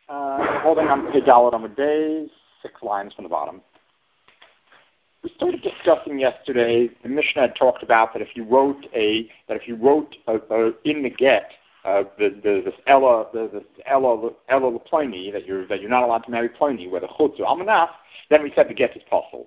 Holding on to Dalet on the days, 6 lines from the bottom. We started discussing yesterday. The Mishnah had talked about that if you wrote in the get this Ella Pliny that you're not allowed to marry Pliny, whether chutz or almanach, then we said the get is possible,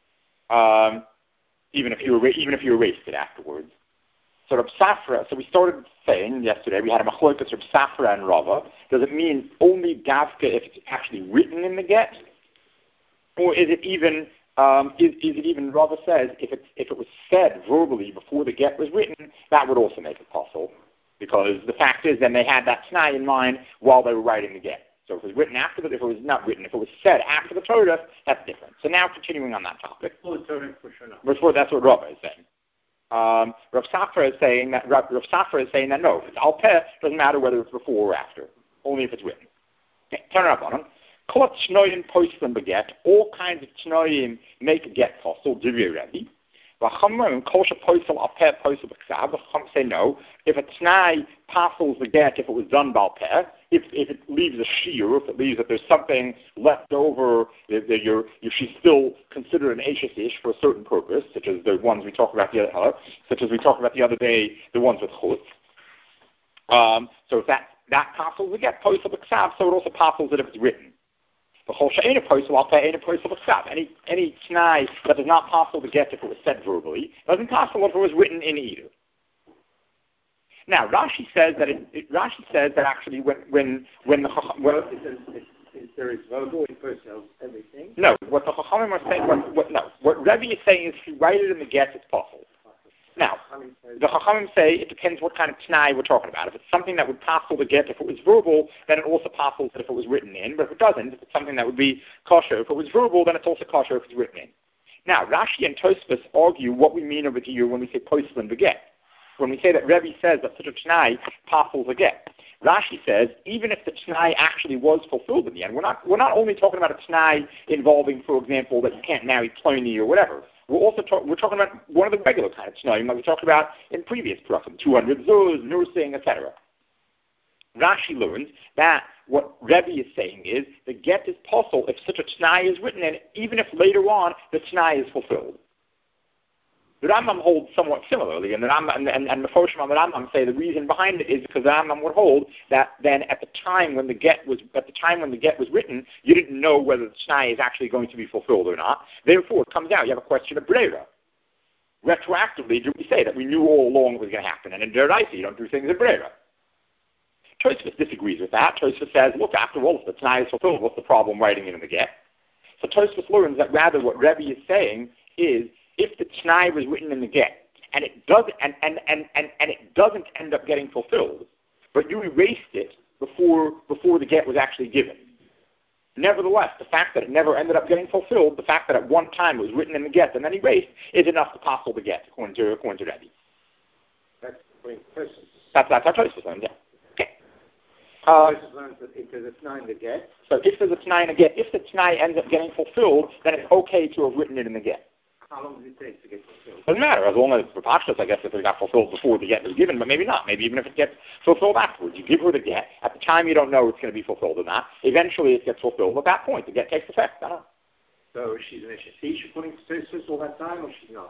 even if you erased it afterwards. So Reb Safra, so we started saying yesterday, we had a machlokes Reb Safra and Rava. Does it mean only davka if it's actually written in the get? Or is it even, Rava says, if it was said verbally before the get was written, that would also make it possible. Because the fact is, then they had that t'nai in mind while they were writing the get. So if it was written if it was not written, if it was said after the Torah, that's different. So now continuing on that topic. Before that's what Rava is saying. Rav Safra is saying that no, if it's al peh, doesn't matter whether it's before or after, only if it's written. Okay, turn it up on them. Kol t'noyim poslim beget, all kinds of t'noyim make a get possible, divir ready. V'chamrim kol sheposel al peh posel b'ksav. V'cham say no. If a t'nai passes the get, if it was done bal peh, if it leaves a shiur, if it leaves that there's something left over, she's still considered an Eishes Ish for a certain purpose, such as the ones we talked about the other day, the ones with chutz. So if that passes the get posel b'ksav, so it also passes it if it's written. Any t'nai that is not possible to get if it was said verbally doesn't possible if it was written in either. Now Rashi says that actually when there is verbal in person everything. No, what the Chachamim are saying, what Rebbe is saying is if you write it in the get, it's possible. Now, the Chachamim say it depends what kind of t'nai we're talking about. If it's something that would possible to get if it was verbal, then it also possible if it was written in. But if it doesn't, if it's something that would be kosher, if it was verbal, then it's also kosher if it's written in. Now, Rashi and Tosfos argue what we mean over here when we say posel the get. When we say that Rebbe says that such a t'nai possible to get. Rashi says even if the t'nai actually was fulfilled in the end, we're not only talking about a t'nai involving, for example, that you can't marry Pliny or whatever. We're talking about one of the regular kind of t'naim like we talked about in previous paragraph, 200 zuz, nursing, etc. Rashi learns that what Rebbe is saying is the get is possible if such a t'nai is written in, even if later on the t'nai is fulfilled. The Rambam holds somewhat similarly, and the Rambam and the Meforshim on the Rambam say the reason behind it is because the Rambam would hold that then at the time when the get was written, you didn't know whether the t'nai is actually going to be fulfilled or not. Therefore, it comes out you have a question of breira. Retroactively, do we say that we knew all along it was going to happen? And in Deraisa, you don't do things in breira. Tosfos disagrees with that. Tosfos says, look, after all, if the t'nai is fulfilled, what's the problem writing it in the get? So Tosfos learns that rather what Rebbe is saying is if the t'nai was written in the get and it doesn't end up getting fulfilled, but you erased it before the get was actually given. Nevertheless, the fact that it never ended up getting fulfilled, the fact that at one time it was written in the get and then erased, is enough to possible the get, according to Rebbe. That's Tosfos. That's how Tosfos learns, yeah. Okay. Tosfos learns that if there's a t'nai in the get. So if there's a t'nai in the get, if the t'nai ends up getting fulfilled, then it's okay to have written it in the get. How long does it take to get fulfilled? Doesn't matter, as long as for Pashtus, I guess, if it got fulfilled before the get was given, but maybe not. Maybe even if it gets fulfilled afterwards. You give her the get. At the time, you don't know it's going to be fulfilled or not. Eventually, it gets fulfilled. At that point, the get takes effect. I don't know. So she's an Eishes Ish according to Tosfos all that time, or she's not?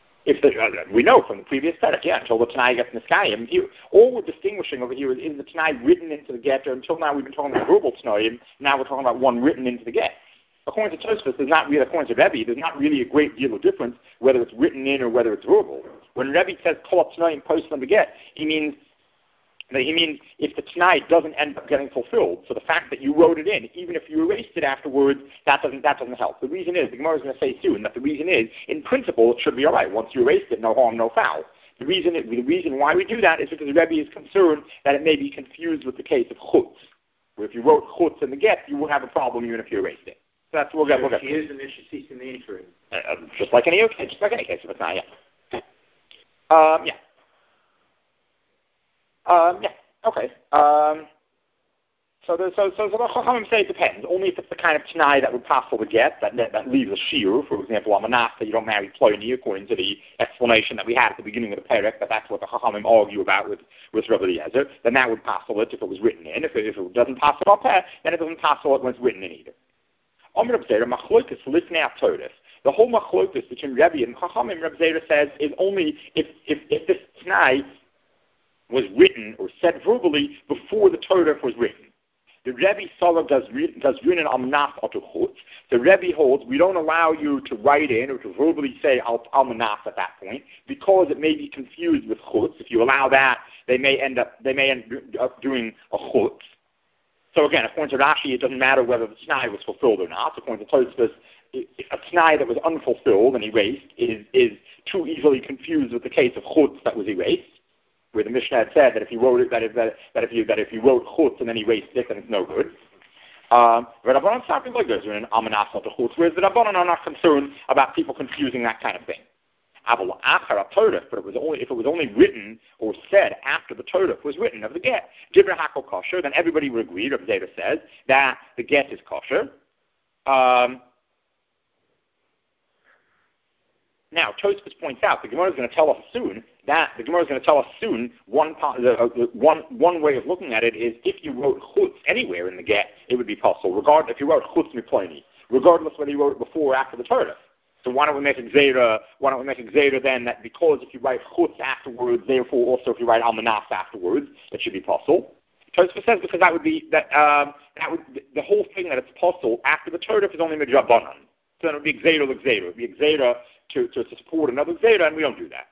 We know from the previous Perek, until the Tanai gets Niskayim. All we're distinguishing over here is the Tanai written into the get. Until now, we've been talking about verbal Tanayim. Now we're talking about one written into the get. According to Tosfos, according to Rebbe, there's not really a great deal of difference whether it's written in or whether it's verbal. When Rebbe says kol t'nai posel beget, he means if the t'nai doesn't end up getting fulfilled. So the fact that you wrote it in, even if you erased it afterwards, that doesn't help. The reason is, the Gemara is going to say soon that the reason is, in principle, it should be all right. Once you erased it, no harm, no foul. The reason why we do that is because Rebbe is concerned that it may be confused with the case of chutz, where if you wrote chutz in the get, you would have a problem even if you erased it. So that's what we'll get. She is an Eishes Ish in the interim. Just like any case of a t'nai, yeah. Okay. the Chachamim say it depends. Only if it's the kind of Tanai that would possible to get, that leaves a shiur, for example, Amanas, that you don't marry Ploini, according to the explanation that we had at the beginning of the Perek, that's what the Chachamim argue about with Rabbi Eliezer, then that would possible it if it was written in. If it doesn't possible it, then it doesn't possible it when it's written in either. Omer Reb Zera, Machlokas Lifnei HaTorah. The whole Machlokas between Rebbe and Chachamim, Reb Zera says, is only if this Tanai was written or said verbally before the Torah was written. The Rebbe Salah does rinin almanas atu chutz. The Rebbe holds we don't allow you to write in or to verbally say almanas at that point because it may be confused with chutz. If you allow that, they may end up doing a chutz. So again, according to Rashi, it doesn't matter whether the Tanai was fulfilled or not. According to Tosfos, a Tanai that was unfulfilled and erased is too easily confused with the case of chutz that was erased, where the Mishnah had said that if you wrote it, that if you wrote chutz and then erased it, then it's no good. The Rabbanan something like this, in Amanas not the chutz, whereas the Rabbanan are not concerned about people confusing that kind of thing. But if it was only written or said after the Torah was written of the get, Dibra Hakol kosher, then everybody would agree, Rabbi Zera says, that the get is kosher. Now, Tosfos points out, the Gemara is going to tell us soon, one way of looking at it is if you wrote chutz anywhere in the get, it would be possible, regardless if you wrote chutz miploni, regardless whether you wrote it before or after the Torah. So why don't we make a gzeira then that because if you write chutz afterwards, therefore also if you write almanas afterwards, it should be possible. Tosfos says because that would the whole thing that it's possible after the Torah is only midrabanan. So then it would be gzeira l'gzeira. It would be gzeira to support another gzeira, and we don't do that.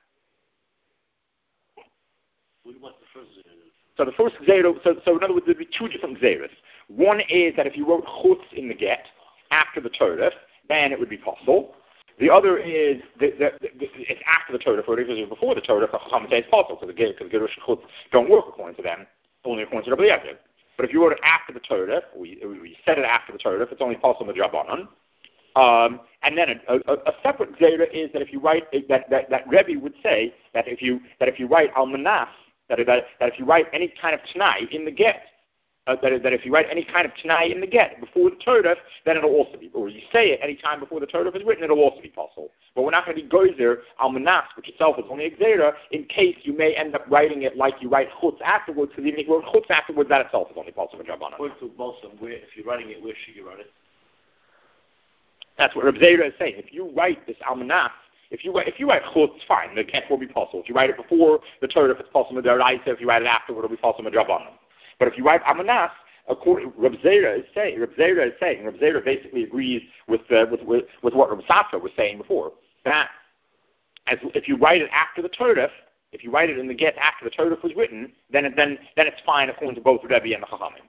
What's the first gzeira? So the first gzeira, so in other words, there'd be two different gzeiras. One is that if you wrote chutz in the get after the Torah, then it would be possible. The other is it's after the Torah, because it was before the Torah. Chachamim say it's possible because the Gerush and chutz don't work according to them, only according to Rabbi Eliezer. But if you wrote it after the Torah, we said it after the Torah, it's only possible with Rabbanan. And then a separate gzeira is that if you write that Rebbe would say that if you write almanas, that if you write any kind of Tanai in the get, that if you write any kind of Tanai in the get before the Torah, then it'll also be, or you say it any time before the Torah is written, it'll also be possible. But we're not going to be gozer almanas, which itself is only a gzeira, in case you may end up writing it like you write chutz afterwards, because even if you wrote chutz afterwards, that itself is only possible in Rabbanan. If you're writing it, where should you write it? That's what Reb Zera is saying. If you write this almanas, if you write chutz, fine, the get will be possible. If you write it before the Torah, if it's possible with Daraisa, if you write it afterward, it'll be possible with Rabbanan. But if you write almanas, according Reb Zera is saying, Reb Zera basically agrees with what Reb Safra was saying before. That if you write it after the Torah, if you write it in the get after the Torah was written, then it's fine according to both Rebbe and the Chachamim.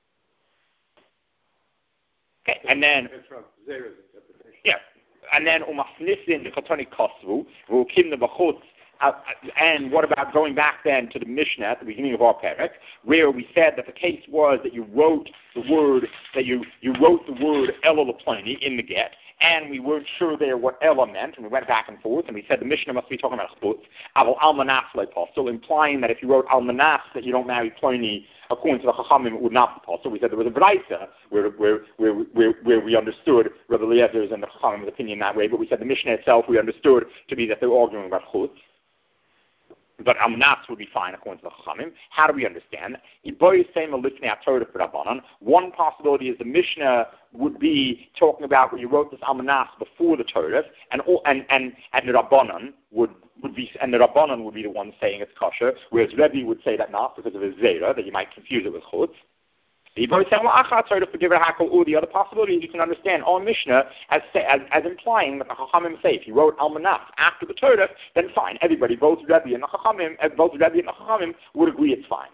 Okay, and then umafnisin the Chatoni Kosvu v'ukim the bachutz. And what about going back then to the Mishnah at the beginning of our Perek, where we said that the case was that you wrote the word Ella Laplani in the get, and we weren't sure there what Ella meant, and we went back and forth, and we said the Mishnah must be talking about chutz, aval almanas le'postel, implying that if you wrote almanas that you don't marry Ploni, according to the Chachamim, it would not be possible. We said there was a Braisa where we understood Rabbi Eliezer's and the Chachamim's opinion that way, but we said the Mishnah itself we understood to be that they were arguing about chutz. But almanas would be fine according to the Chachamim. How do we understand? One possibility is the Mishnah would be talking about when you wrote this almanas before the Torah, and the Rabbanan would be the one saying it's kosher, whereas Rebbe would say that not because of his zera, that you might confuse it with chutz. Or the other possibility is you can understand our Mishnah as implying that the Chachamim say if you wrote almanas after the Torah, then fine. Everybody, both Rebbe and the Chachamim, would agree it's fine.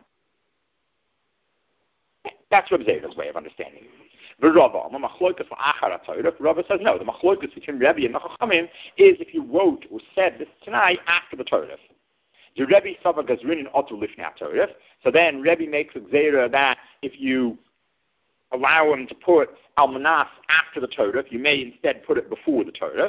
That's Reb Zera's way of understanding it. The Rava says no. The machlokas between Rebbe and the Chachamim is if you wrote or said this tonight after the Torah. The Rebbe Sava Gazrin Otu Lifnei Torah. So then Rebbe makes a gzeira that if you allow him to put almanas after the Torah, you may instead put it before the Torah.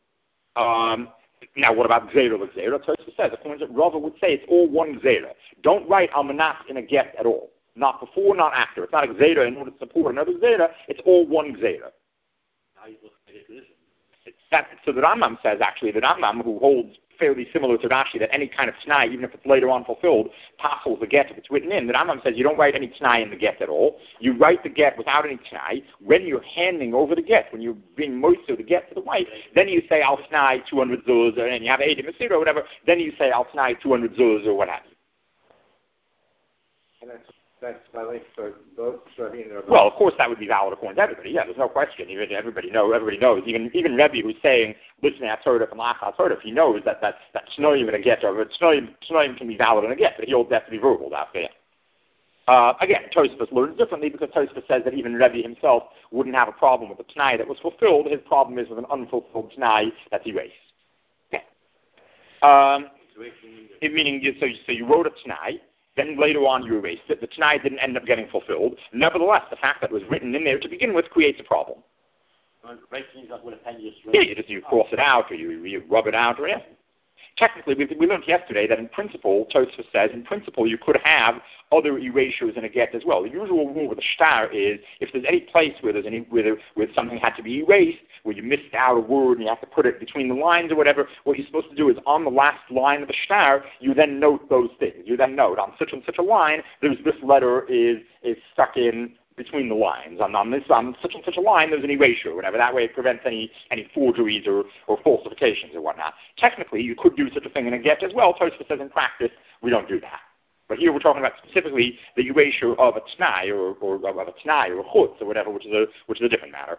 Now, what about gzeira l'gzeira? Tosfos says, according to Rava would say, it's all one gzeira. Don't write almanas in a get at all. Not before, not after. It's not a gzeira in order to support another gzeira. It's all one gzeira. How you look at it? So the Rambam says, actually, the Rambam, who holds fairly similar to Rashi, that any kind of t'nai, even if it's later on fulfilled, passes the get if it's written in. The Rambam says you don't write any t'nai in the get at all. You write the get without any t'nai. When you're handing over the get, when you're being moister the get to the wife, then you say, Al t'nai 200 zuz, and you have 80 masir or whatever, then you say, Al t'nai 200 zuz or what have you. And that's valid for both Rebbe and Rebbe. Well, of course, that would be valid according to everybody. Yeah, there's no question. Everybody knows. Even Rebbe, who's saying listening at Torah and Lachal Torah, he knows that Shnoim in a get, or Shnoim can be valid in a get, but he holds that to be verbal. That again, Tosfos learns differently because Tosfos says that even Rebbe himself wouldn't have a problem with a t'nai that was fulfilled. His problem is with an unfulfilled t'nai that's erased. Okay. Meaning, so you wrote a t'nai. Then later on you erased it. The t'nai didn't end up getting fulfilled. Nevertheless, the fact that it was written in there to begin with creates a problem. You cross it out, or you rub it out, or anything. Technically, we learned yesterday that in principle, Tosfos says, in principle, you could have other erasures in a get as well. The usual rule with a shtar is, if there's any place where something had to be erased, where you missed out a word and you have to put it between the lines or whatever, what you're supposed to do is on the last line of the shtar, you then note those things. You then note, on such and such a line, this letter is stuck in between the lines. On such and such a line, there's an erasure or whatever. That way it prevents any forgeries or falsifications or whatnot. Technically, you could do such a thing in a get as well. Tosfos says in practice, we don't do that. But here we're talking about specifically the erasure of a t'nai or of a t'nai or a chutz or whatever, which is a different matter.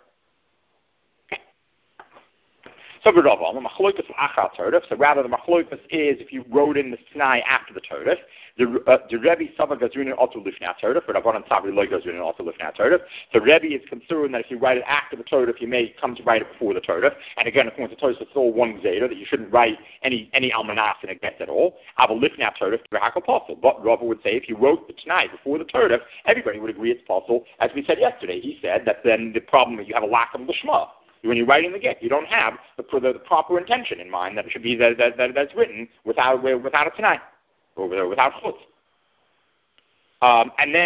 So rather, the machlokas is if you wrote in the t'nai after the Torah. The Rebbe Sava Gazrunin also lifnei Torah, but Rabbanan Tzavri Lo Gazrunin also lifnei Torah. The Rebbe is concerned that if you write it after the Torah, if you may come to write it before the Torah, and again, according to Torah, it's all one gzeira, that you shouldn't write any almanas in a get at all. Aval lifnei Torah to hakol possible. But Rabba would say if you wrote the t'nai before the Torah, everybody would agree it's possible. As we said yesterday, he said that then the problem is you have a lack of lishma. When you're writing the get, you don't have the proper intention in mind that it should be that's written without a t'nai or without chutz. And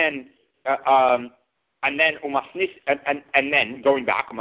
then going back,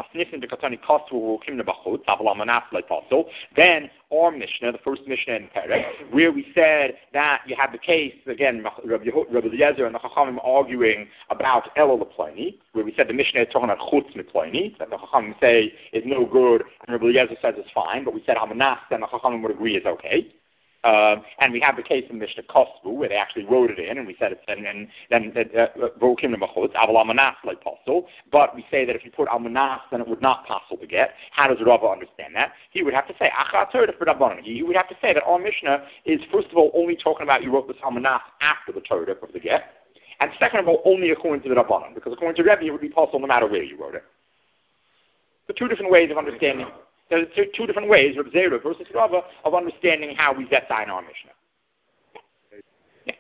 then our Mishnah, the first Mishnah in Perek, where we said that you have the case again, Rabbi Eliezer and the Chachamim arguing about Elul Ploni, where we said the Mishnah is talking about Chutz Ploni, that the Chachamim say is no good, and Rabbi Eliezer says it's fine, but we said Hamanas, then the Chachamim would agree is okay. And we have the case in Mishnah Kosvu, where they actually wrote it in, and we said it's then Vokim Nemachutz, Aval Almanas like Postel. But we say that if you put Almanas, then it would not possible to get. How does Rava understand that? He would have to say Achat Torah for Rabbanon. He would have to say that our Mishnah is first of all only talking about you wrote this Almanas after the Torah of the get, and second of all only according to the Rabbanon, because according to Rebbe it would be possible no matter where you wrote it. The two different ways of understanding. There are two different ways, Reb Zera versus Rava, of understanding how we get in our Mishnah. Yeah.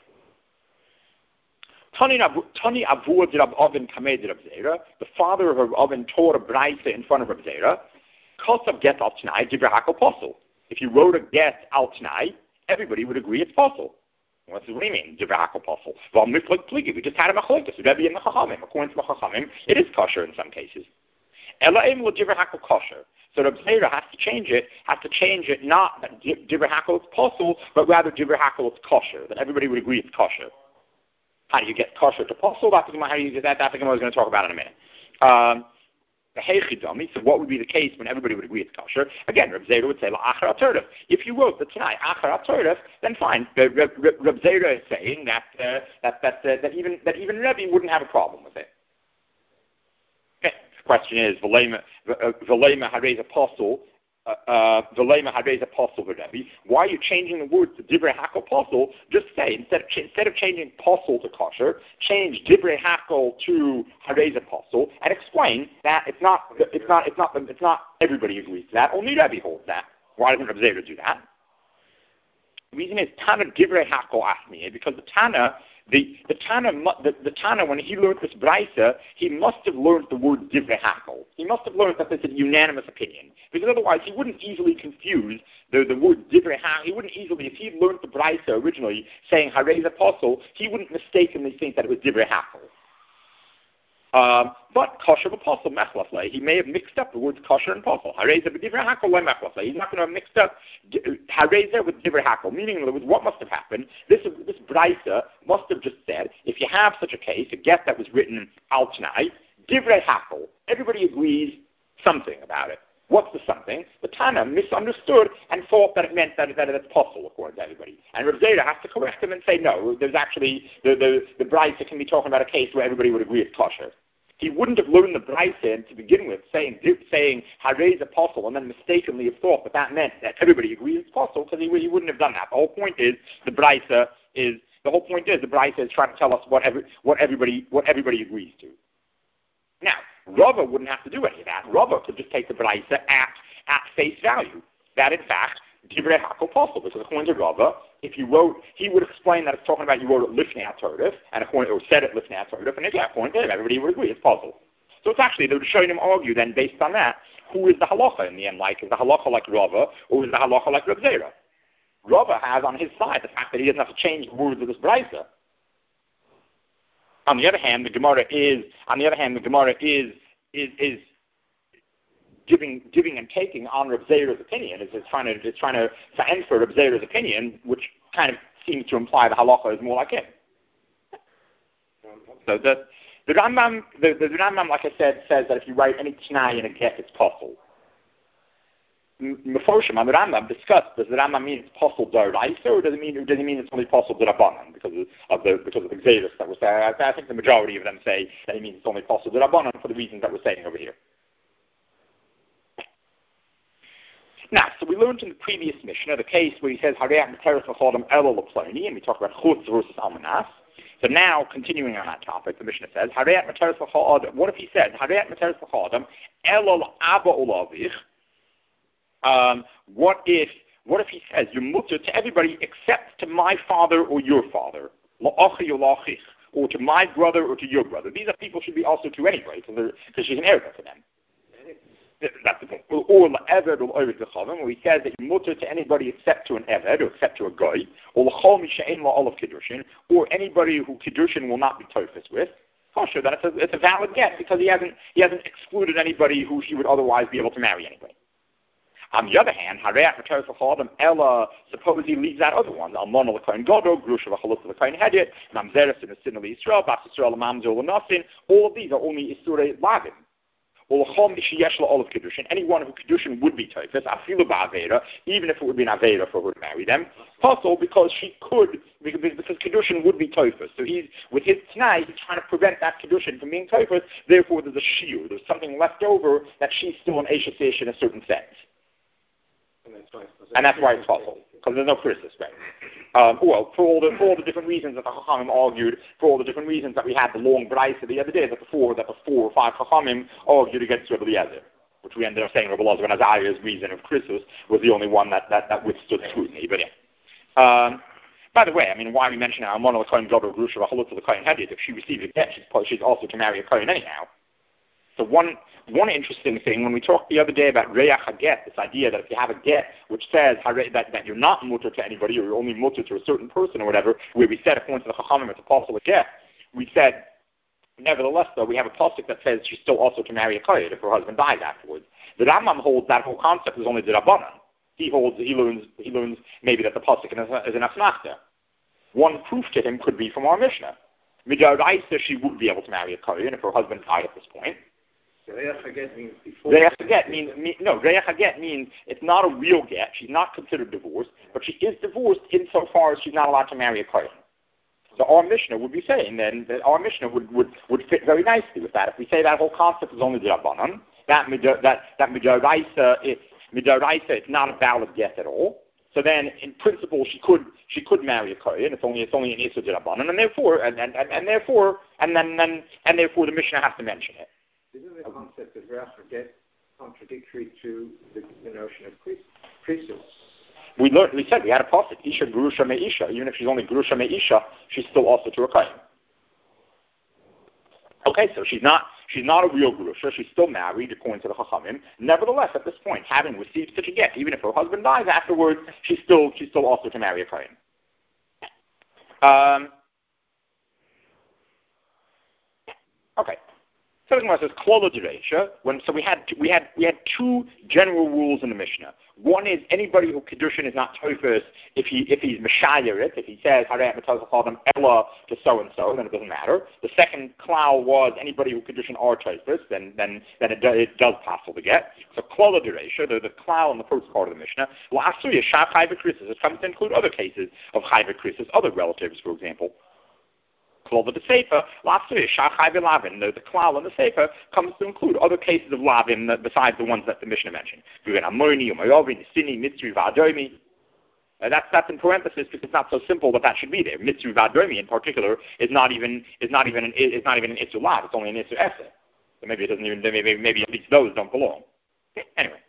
Tani Avur Rab Oven Kamed Reb Zera, the father of Rab Oven taught a brayta in front of Reb Zera. Kosav get al t'nai dibra hakol posel. If you wrote a get al t'nai, everybody would agree it's posel. What do you mean, dibra hakol posel? Well, we just had a machlokes, Rebbe and the Chachamim. According to the Chachamim, it is kosher in some cases. Elaim will dibra hakol kosher. So Reb Zera has to change it not that Dibra Hakol is possible, but rather Dibra Hakol is kosher, that everybody would agree it's kosher. How do you get kosher to possible? How do you do that? That's the Gemara is going to talk about in a minute. The Heichidami, so what would be the case when everybody would agree it's kosher? Again, Reb Zera would say, La'achar HaTorah. If you wrote the Tanai, Achar HaTorah, then fine. Reb Zera is saying that even Rebbe wouldn't have a problem with it. Question is, V'leima harei apostle, V'leima harei apostle v'Rebbe. Why are you changing the word to Divrei Hakol Posel? Just say instead of changing Posel to kosher, change Divrei Hakol to harei apostle, and explain that it's not everybody agrees to that. Only Rebbe holds that. Why doesn't Reb Zera do that? The reason is Tana Divrei Hakol Asmi, because the Tana, when he learned this Braisa, he must have learned the word Divrei Hakol. He must have learned that there's a unanimous opinion, because otherwise he wouldn't easily confuse the word Divrei Hakol. He wouldn't easily, if he learned the Braisa originally saying Harei Apostle, he wouldn't mistakenly think that it was Divrei Hakol. But kosher apostle mechlafle, he may have mixed up the words kosher and apostle. Hareza b'divrei hakol mechlafle. He's not going to have mixed up hareza with divrei hakol. Meaning, what must have happened? This brisa must have just said, if you have such a case, a get that was written al t'nai, divrei hakol. Everybody agrees something about it. What's the something? The Tana misunderstood and thought that it meant that it's possible according to everybody. And Rav Zera has to correct him and say, no, there's actually, the Braisa can be talking about a case where everybody would agree it's kosher. He wouldn't have learned the Braisa to begin with, saying Harei apostle, and then mistakenly have thought that meant that everybody agrees it's possible, because he wouldn't have done that. The whole point is the Braisa is trying to tell us what everybody agrees to. Now, Rava wouldn't have to do any of that. Rava could just take the Braisa at face value. That, in fact, Divrei Hakol Apostle, because according to Rava, if you wrote, he would explain that it's talking about you wrote it Lifnei HaTorah, or said it Lifnei HaTorah, and if you according to him, everybody would agree it's possible. So it's actually, they would show him argue then, based on that, who is the halacha in the end like? Is the halacha like Rava, or is the halacha like Rav Zera? Rava has on his side the fact that he doesn't have to change the words of this Braisa. On the other hand, the Gemara is giving and taking on Rav Zera's opinion. It's trying to answer Rav Zera's opinion, which kind of seems to imply the halacha is more like him. So the Rambam, like I said, says that if you write any t'nai in a get, it's possible. Meforshim on the Rambam discussed, does the Rambam mean it's possible d'oraisa, or does it mean it's only possible d'rabbanan because of the Xeris that was there? I think the majority of them say that it means it's only possible d'rabbanan for the reasons that we're saying over here. Now, so we learned in the previous Mishnah the case where he says Harei Materes L'Chodam Elo L'Ploni, and we talk about Chutz versus Almanas. So now, continuing on that topic, the Mishnah says Harei Materes L'Chodam. What if he said Harei Materes L'Chodam Elo L'Aba Olavich? What if he says you're mutter to everybody except to my father or your father, la'achi or la'achich, or to my brother or to your brother? These are people should be also to anybody because she's an heir to them. That's the thing. Or la'eved or l'oived l'chavim, where he says that you're mutter to anybody except to an eved or except to a guy, or l'chol misha'en la'olav kiddushin, or anybody who kiddushin will not be tofus with. Kosher, then it's a valid get because he hasn't excluded anybody who he would otherwise be able to marry anyway. On the other hand, Harei Materes L'Chodam Ella, suppose he leaves out other ones. Almona L'Kohen Godo, Grusha L'Chalutza L'Kohen Hedjet, Mamzeres and Asin L'Yisrael, Bas Yisrael L'Mamzer L'Nasin. All of these are only Isurei Lavin. Or L'Chol Mishiyesh L'Olav Kiddushin. Anyone who Kiddushin would be Tofes, Afilu Ba'avera, even if it would be an Avera for her to marry them. Possible because she could, because Kiddushin would be Tofes. So he's, with his T'nai, he's trying to prevent that Kiddushin from being Tofes. Therefore, there's a shiur. There's something left over that she's still an Eishes in a certain sense. And that's why it's possible, because there's no crisis, right? For all the different reasons that the Chachamim argued, for all the different reasons that we had the long Braisa the other day, that the four or five Chachamim argued against Rebbe Eliezer, which we ended up saying Rebbe Eliezer and Azariah's reason of crisis was the only one that withstood scrutiny. But yeah. By the way, I mean, why are we mentioning Almona L'Kohen Gadol Grusha V'Chalutza L'Kohen Hedjet? If she receives a get, she's also to marry a Kohen anyhow. So one interesting thing, when we talked the other day about Reach HaGet, this idea that if you have a get which says that you're not mutter to anybody, or you're only mutter to a certain person or whatever, where we said according to the Chachamim it's a possible get, we said, nevertheless though, we have a pasuk that says she's still also to marry a kohen if her husband dies afterwards. The Rambam holds that whole concept is only the Rabbanan. He learns maybe that the pasuk is an asmachta. One proof to him could be from our Mishnah. Midaraisa, she would be able to marry a kohen if her husband died at this point. Reach HaGet means before. Reach HaGet means it's not a real get. She's not considered divorced, but she is divorced insofar as she's not allowed to marry a kohen. So our Mishnah would be saying then that our Mishnah would fit very nicely with that. If we say that whole concept is only the Rabbanan, that midaraisa, it's not a valid get at all. So then, in principle, she could marry a kohen. It's only an issur d'Rabbanan, and therefore the Mishnah has to mention it. Isn't the concept of Reach HaGet contradictory to the notion of priesthood? We said we had a pasuk, Isha Grusha Me'isha. Even if she's only Grusha Me'isha, she's still also to a Kohen. Okay, so she's not a real Grusha. She's still married according to the Chachamim. Nevertheless, at this point, having received such a get, even if her husband dies afterwards, she's still also to marry a Kohen. Okay. So the Gemara says Klola Dereisha. So we had two general rules in the Mishnah. One is anybody who kedushin is not toifus if he's meshayer if he says Harei Matazachadam Ella to so and so, then it doesn't matter. The second klal was anybody who kedushin are toifus, then it does possible to get. So Klola Dereisha, the klal in the first part of the Mishnah. La'asuya shav chayva krisis. It comes to include other cases of chayva krisis, other relatives, for example. Klal the Sefer, the klal in the Sefer comes to include other cases of lavim besides the ones that the Mishnah mentioned. That's in parenthesis because it's not so simple that should be there. Mitzvah vadomi in particular is not even an isu lav. It's only an isu ese. So maybe it doesn't even maybe at least those don't belong. Okay, anyway.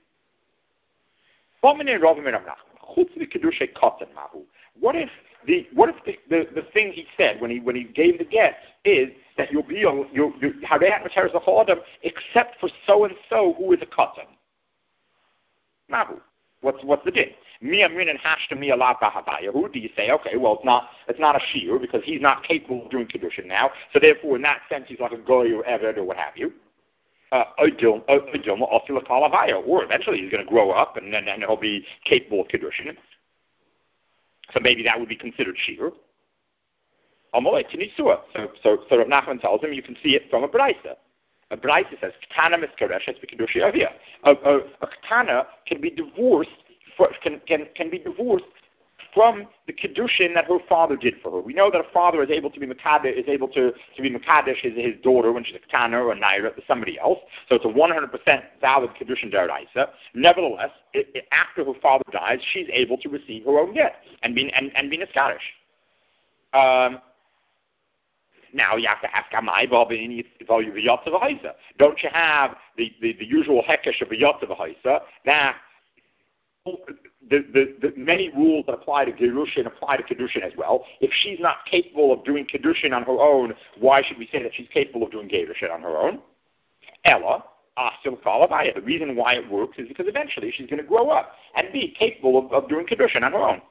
What if the thing he said when he gave the get is that you'll be harei materes l'chodam except for so and so who is a katan? Mahu. What's the din? Mia min and hashta mia la Who do you say? Okay, well it's not a shiur because he's not capable of doing kedushin now, so therefore in that sense he's like a goy or eved or what have you. Or eventually he's going to grow up and then he'll be capable of kedushin. So maybe that would be considered shiur. So Rav Nachman tells him you can see it from a Braisa. A Braisa says Ketana miskareshes b'kedusha avia. A Ketana can be divorced from the kedushin that her father did for her. We know that a father is able to be mekadesh, his daughter when she's a Ketana or a Naira to somebody else. So it's a 100% valid kedushin deraisa. Nevertheless, after her father dies, she's able to receive her own get and be niskarish. Now you have to ask, don't you have the usual hekesh of a yotzav haisa that the many rules that apply to Gerushin apply to Kedushin as well. If she's not capable of doing Kedushin on her own, why should we say that she's capable of doing Gerushin on her own? Ella, the reason why it works is because eventually she's going to grow up and be capable of doing Kedushin on her own.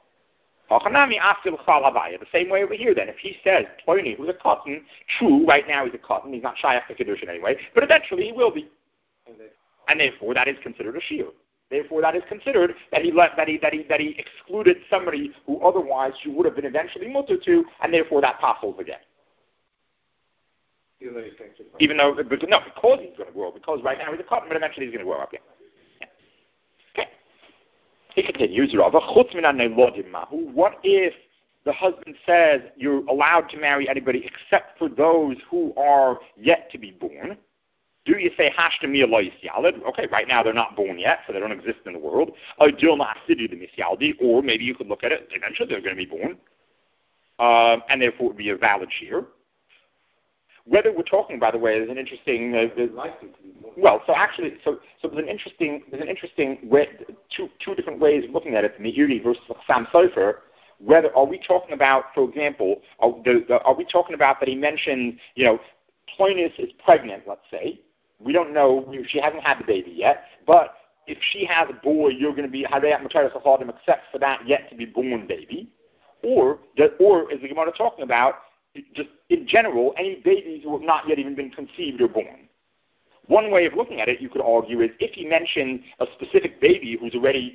The same way over here then. If he says, Pliny, who's a cotton, true, right now he's a cotton, he's not shy after Kedushin anyway, but eventually he will be. And therefore that is considered a shiur. Therefore, that is considered that he excluded somebody who otherwise she would have been eventually mutter to, and therefore that passes again. Because he's going to grow up. Because right now he's a cotton, but eventually he's going to grow up again. Yeah. Okay. He continues, what if the husband says you're allowed to marry anybody except for those who are yet to be born? Do you say hashtami alois yalid? Okay, right now they're not born yet, so they don't exist in the world. Or maybe you could look at it. Eventually they're going to be born, and therefore it would be a valid shiur. Whether we're talking, by the way, is an interesting. Well, so there's an interesting way, two different ways of looking at it. Meiri versus Sam Sofer. Whether are we talking about, for example, are we talking about that he mentioned, Ploinus is pregnant, let's say. We don't know, she hasn't had the baby yet, but if she has a boy, you're going to be Harei Materes L'chodam except for that yet to be born baby. Or is the Gemara talking about, just in general, any babies who have not yet even been conceived or born? One way of looking at it, you could argue, is if he mentioned a specific baby who's already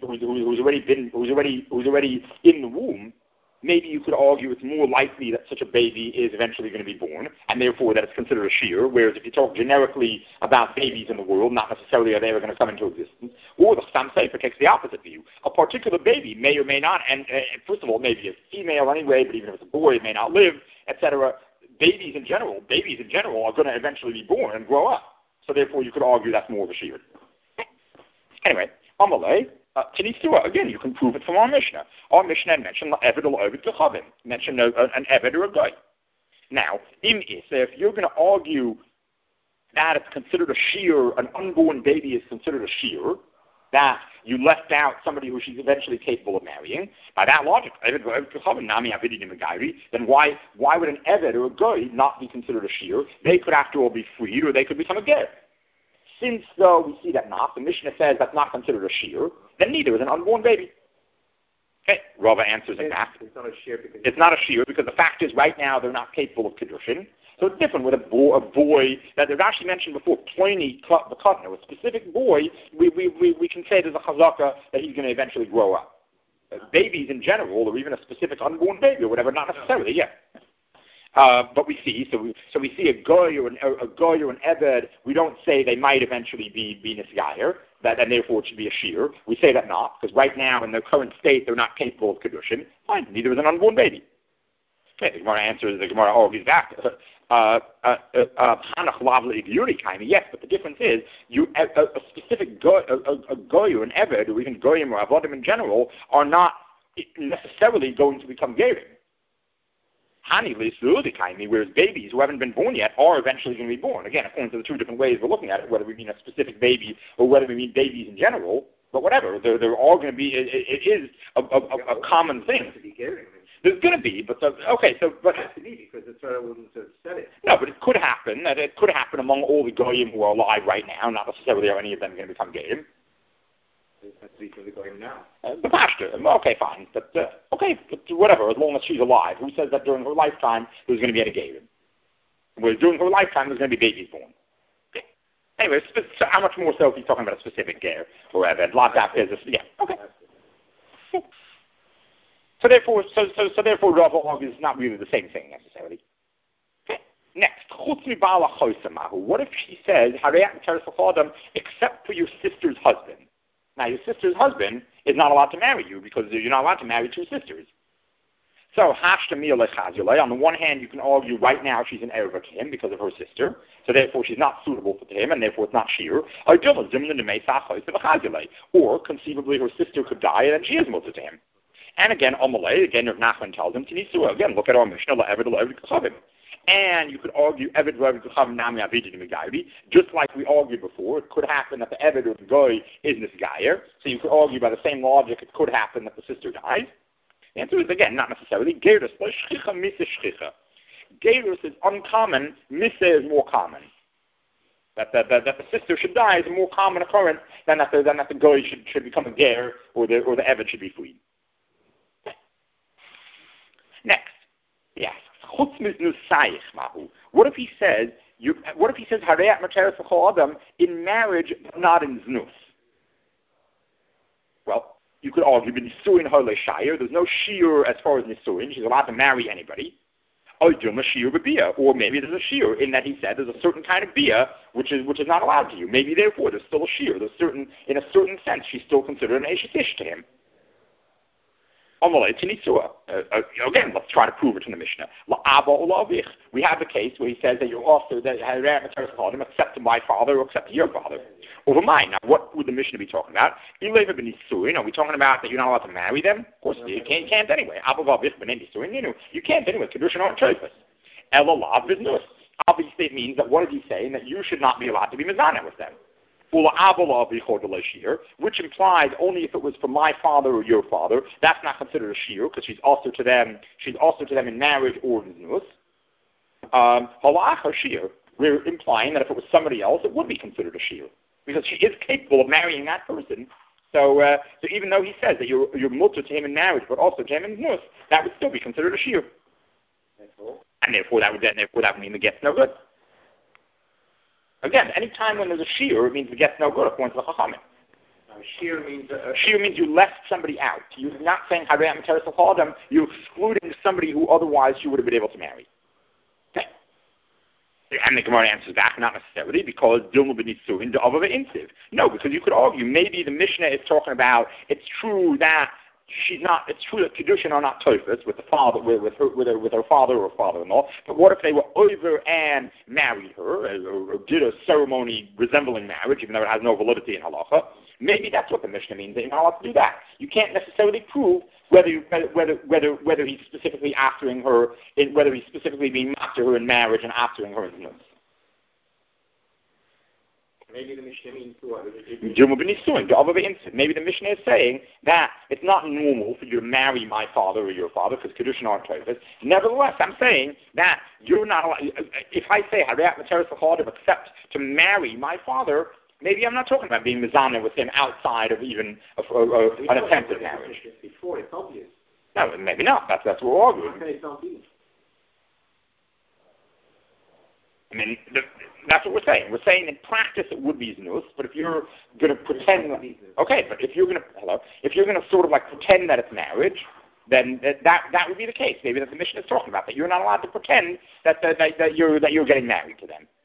in the womb, maybe you could argue it's more likely that such a baby is eventually going to be born, and therefore that it's considered a shiur, whereas if you talk generically about babies in the world, not necessarily are they ever going to come into existence, or the Stam Sefer takes the opposite view. A particular baby may or may not, and first of all, maybe it's female anyway, but even if it's a boy, it may not live, etc. Babies in general are going to eventually be born and grow up. So therefore you could argue that's more of a shiur. Anyway, Amalei. Again, you can prove it from our Mishnah. Our Mishnah mentioned Eved or Eved L'chavim, mentioned an Eved or a guy. Now, if you're going to argue that it's considered a shiur, an unborn baby is considered a shiur, that you left out somebody who she's eventually capable of marrying. By that logic, then why would an Eved or a Goy not be considered a Shir? They could, after all, be freed, or they could become a Ger. Since, though, we see that not, the Mishnah says that's not considered a Shir, then neither is an unborn baby. Okay, Rava answers in that. It's not a Shir because the fact is, right now, they're not capable of Kedushin. So it's different with a boy that they've actually mentioned before, Pliny the Kotner, a specific boy, we can say there's a chazaka that he's going to eventually grow up. Babies in general, or even a specific unborn baby or whatever, not necessarily, yeah. But we see, so we see a goy or an eved. We don't say they might eventually be nisgayer, and therefore it should be a shear. We say that not, because right now in their current state they're not capable of kedushin. Fine, neither is an unborn baby. Okay, the Gemara answers. The Gemara argues back. Yes, but the difference is a specific goy, a goy or an eved, or even goyim or avodim in general, are not necessarily going to become gerim. Whereas babies who haven't been born yet are eventually going to be born. Again, according to the two different ways we're looking at it, whether we mean a specific baby or whether we mean babies in general, but whatever, they're all going to be, it is a common thing. There's going to be, but it has to be because the Torah wouldn't have said it. No, but it could happen. That it could happen among all the goyim who are alive right now. Not necessarily are any of them going to become goyim. It has to be for the goyim now. The pastor. Okay, fine, but whatever. As long as she's alive, who says that during her lifetime there's going to be any goyim? Well, during her lifetime there's going to be babies born. Okay. Anyway, so how much more so if he's talking about a specific ger or eved? Yeah. Okay. So therefore, Rav argues is not really the same thing necessarily. Okay. Next, what if she says, except for your sister's husband? Now, your sister's husband is not allowed to marry you because you're not allowed to marry two sisters. So, on the one hand, you can argue right now she's an erva to him because of her sister, so therefore she's not suitable for him, and therefore it's not shir. Or, conceivably, her sister could die, and then she is mutter to him. And again, Rav Nachman tells him, again, look at our Mishnah, and you could argue, just like we argued before, it could happen that the Eved or the Goy is Nisgayer, so you could argue by the same logic, it could happen that the sister dies. The answer is, again, not necessarily. Gerus is uncommon, Misa is more common. That the sister should die is a more common occurrence than that the Goy should become a Ger, or the Eved should be freed. Next, yes. What if he says Harayat Materis Adam in marriage, but not in znus? Well, you could argue Nisuin Hole Shire. There's no shir as far as Nisuin. She's allowed to marry anybody. Or maybe there's a shir in that he said there's a certain kind of bia which is not allowed to you. Maybe therefore there's still a shir. In a certain sense, she's still considered an Eshet to him. Again, let's try to prove it in the Mishnah. We have a case where he says that you're also except to my father or except to your father. Over mine. Now, what would the Mishnah be talking about? Are we talking about that you're not allowed to marry them? Of course, you can't anyway. You can't anyway. Kedushin or Tshofis. Obviously, it means that what is he saying? That you should not be allowed to be mezanah with them. Which implies only if it was for my father or your father, that's not considered a shir because she's also to them in marriage or in znus. Halach shir, we're implying that if it was somebody else, it would be considered a shir because she is capable of marrying that person. So even though he says that you're mutter to him in marriage, but also to him in znus, that would still be considered a shir. And therefore that would mean the get's no good. Again, any time when there's a shir, it means the get's no good according to the Chachamim. Shir means you left somebody out. You're not saying Harayat Materis Adam. You're excluding somebody who otherwise you would have been able to marry. Okay. And the Gemara answers back, not necessarily, because Dilma b'nitzuhin de'avava insiv. No, because you could argue maybe the Mishnah is talking about it's true that Kedushin are not Tofus with the father, with her father or father-in-law. But what if they were over and married her, or did a ceremony resembling marriage, even though it has no validity in halacha? Maybe that's what the Mishnah means. That you're not allowed to do that. You can't necessarily prove whether he's specifically aftering her, whether he's specifically being after her in marriage and aftering her in znus. Maybe the Mishnah means what? Maybe the Mishnah is saying that it's not normal for you to marry my father or your father because Kedushin aren't Tovas. Nevertheless, I'm saying that you're not allowed. If I say Harayat Materis L'Chadim except to marry my father, maybe I'm not talking about being mizana with him outside of even an attempted marriage. Before it's obvious. No, maybe not. That's what we're arguing. I mean, that's what we're saying. We're saying in practice it would be znus, but if you're going to pretend, okay, but if you're going to sort of like pretend that it's marriage, then that would be the case. Maybe that the Mishnah is talking about that you're not allowed to pretend that you're getting married to them.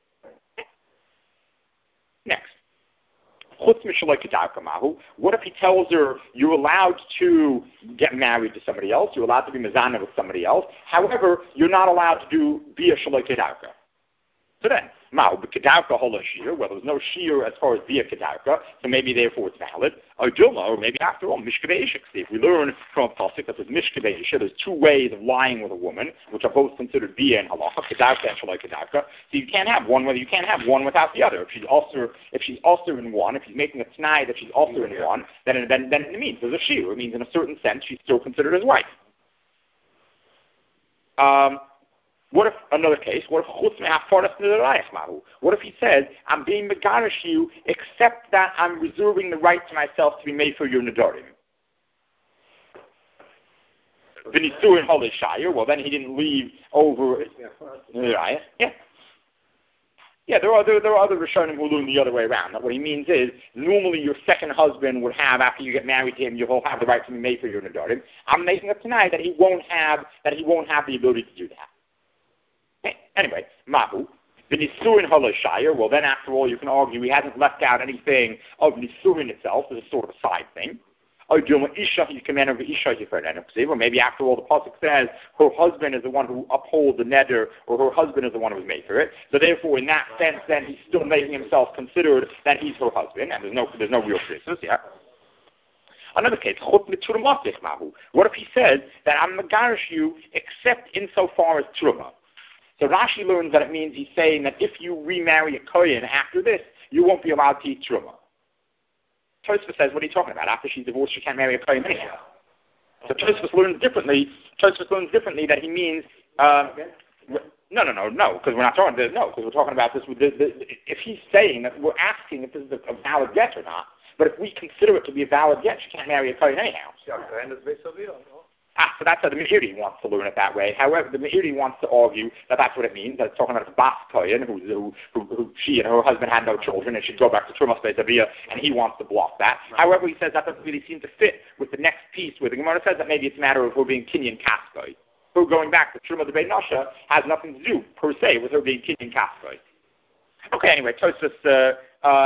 Next. What if he tells her you're allowed to get married to somebody else, you're allowed to be mezana with somebody else, however, you're not allowed to do bia shaloi kedavka. So then, well, there's no shear as far as via kedarka, so maybe therefore it's valid. Or maybe after all, mishkaveishik. If we learn from a pasuk that there's mishkaveishik, there's two ways of lying with a woman, which are both considered via and halacha, kedarka and shaloi kedarka. So you can't have one without the other. If she's also in one, if he's making a t'nai that she's also in one, then it means there's a shear. It means in a certain sense she's still considered his wife. What if another case? What if he says, I'm being megarish you, except that I'm reserving the right to myself to be made for your nedarim? Well, then he didn't leave over. Yeah. Yeah, there are other Rishonim who learn the other way around. That what he means is, normally your second husband would have, after you get married to him, you'll have the right to be made for your nedarim. I'm making up tonight that he won't have the ability to do that. Anyway, Mahu, the Nisurin Haloshire, well then after all you can argue he hasn't left out anything of Nisurin itself as a sort of side thing. Or maybe after all the pasuk says her husband is the one who upholds the neder, or her husband is the one who's made for it. So therefore in that sense then he's still making himself considered that he's her husband, and there's no real crisis, yeah. Another case, what if he says that I'm megarish you except insofar as truma? So Rashi learns that it means he's saying that if you remarry a kohen after this, you won't be allowed to eat truma. Tosfos says, what are you talking about? After she's divorced, she can't marry a kohen anyhow. So Tosfos learns differently that he means, no, because we're not talking because we're talking about this with if he's saying that we're asking if this is a valid get or not, but if we consider it to be a valid get, she can't marry a kohen anyhow. So that's how the Meiri wants to learn it that way. However, the Meiri wants to argue that that's what it means, that it's talking about a Bas Kohen, who she and her husband had no children, and she'd go back to Trumas Beis Aviyah, and he wants to block that. However, he says that doesn't really seem to fit with the next piece, where the Gemara says that maybe it's a matter of her being Kinyan Kaskoi. Her going back to Truma de Beit Nosha has nothing to do, per se, with her being Kinyan Kaskoi. Okay, anyway, Tosfos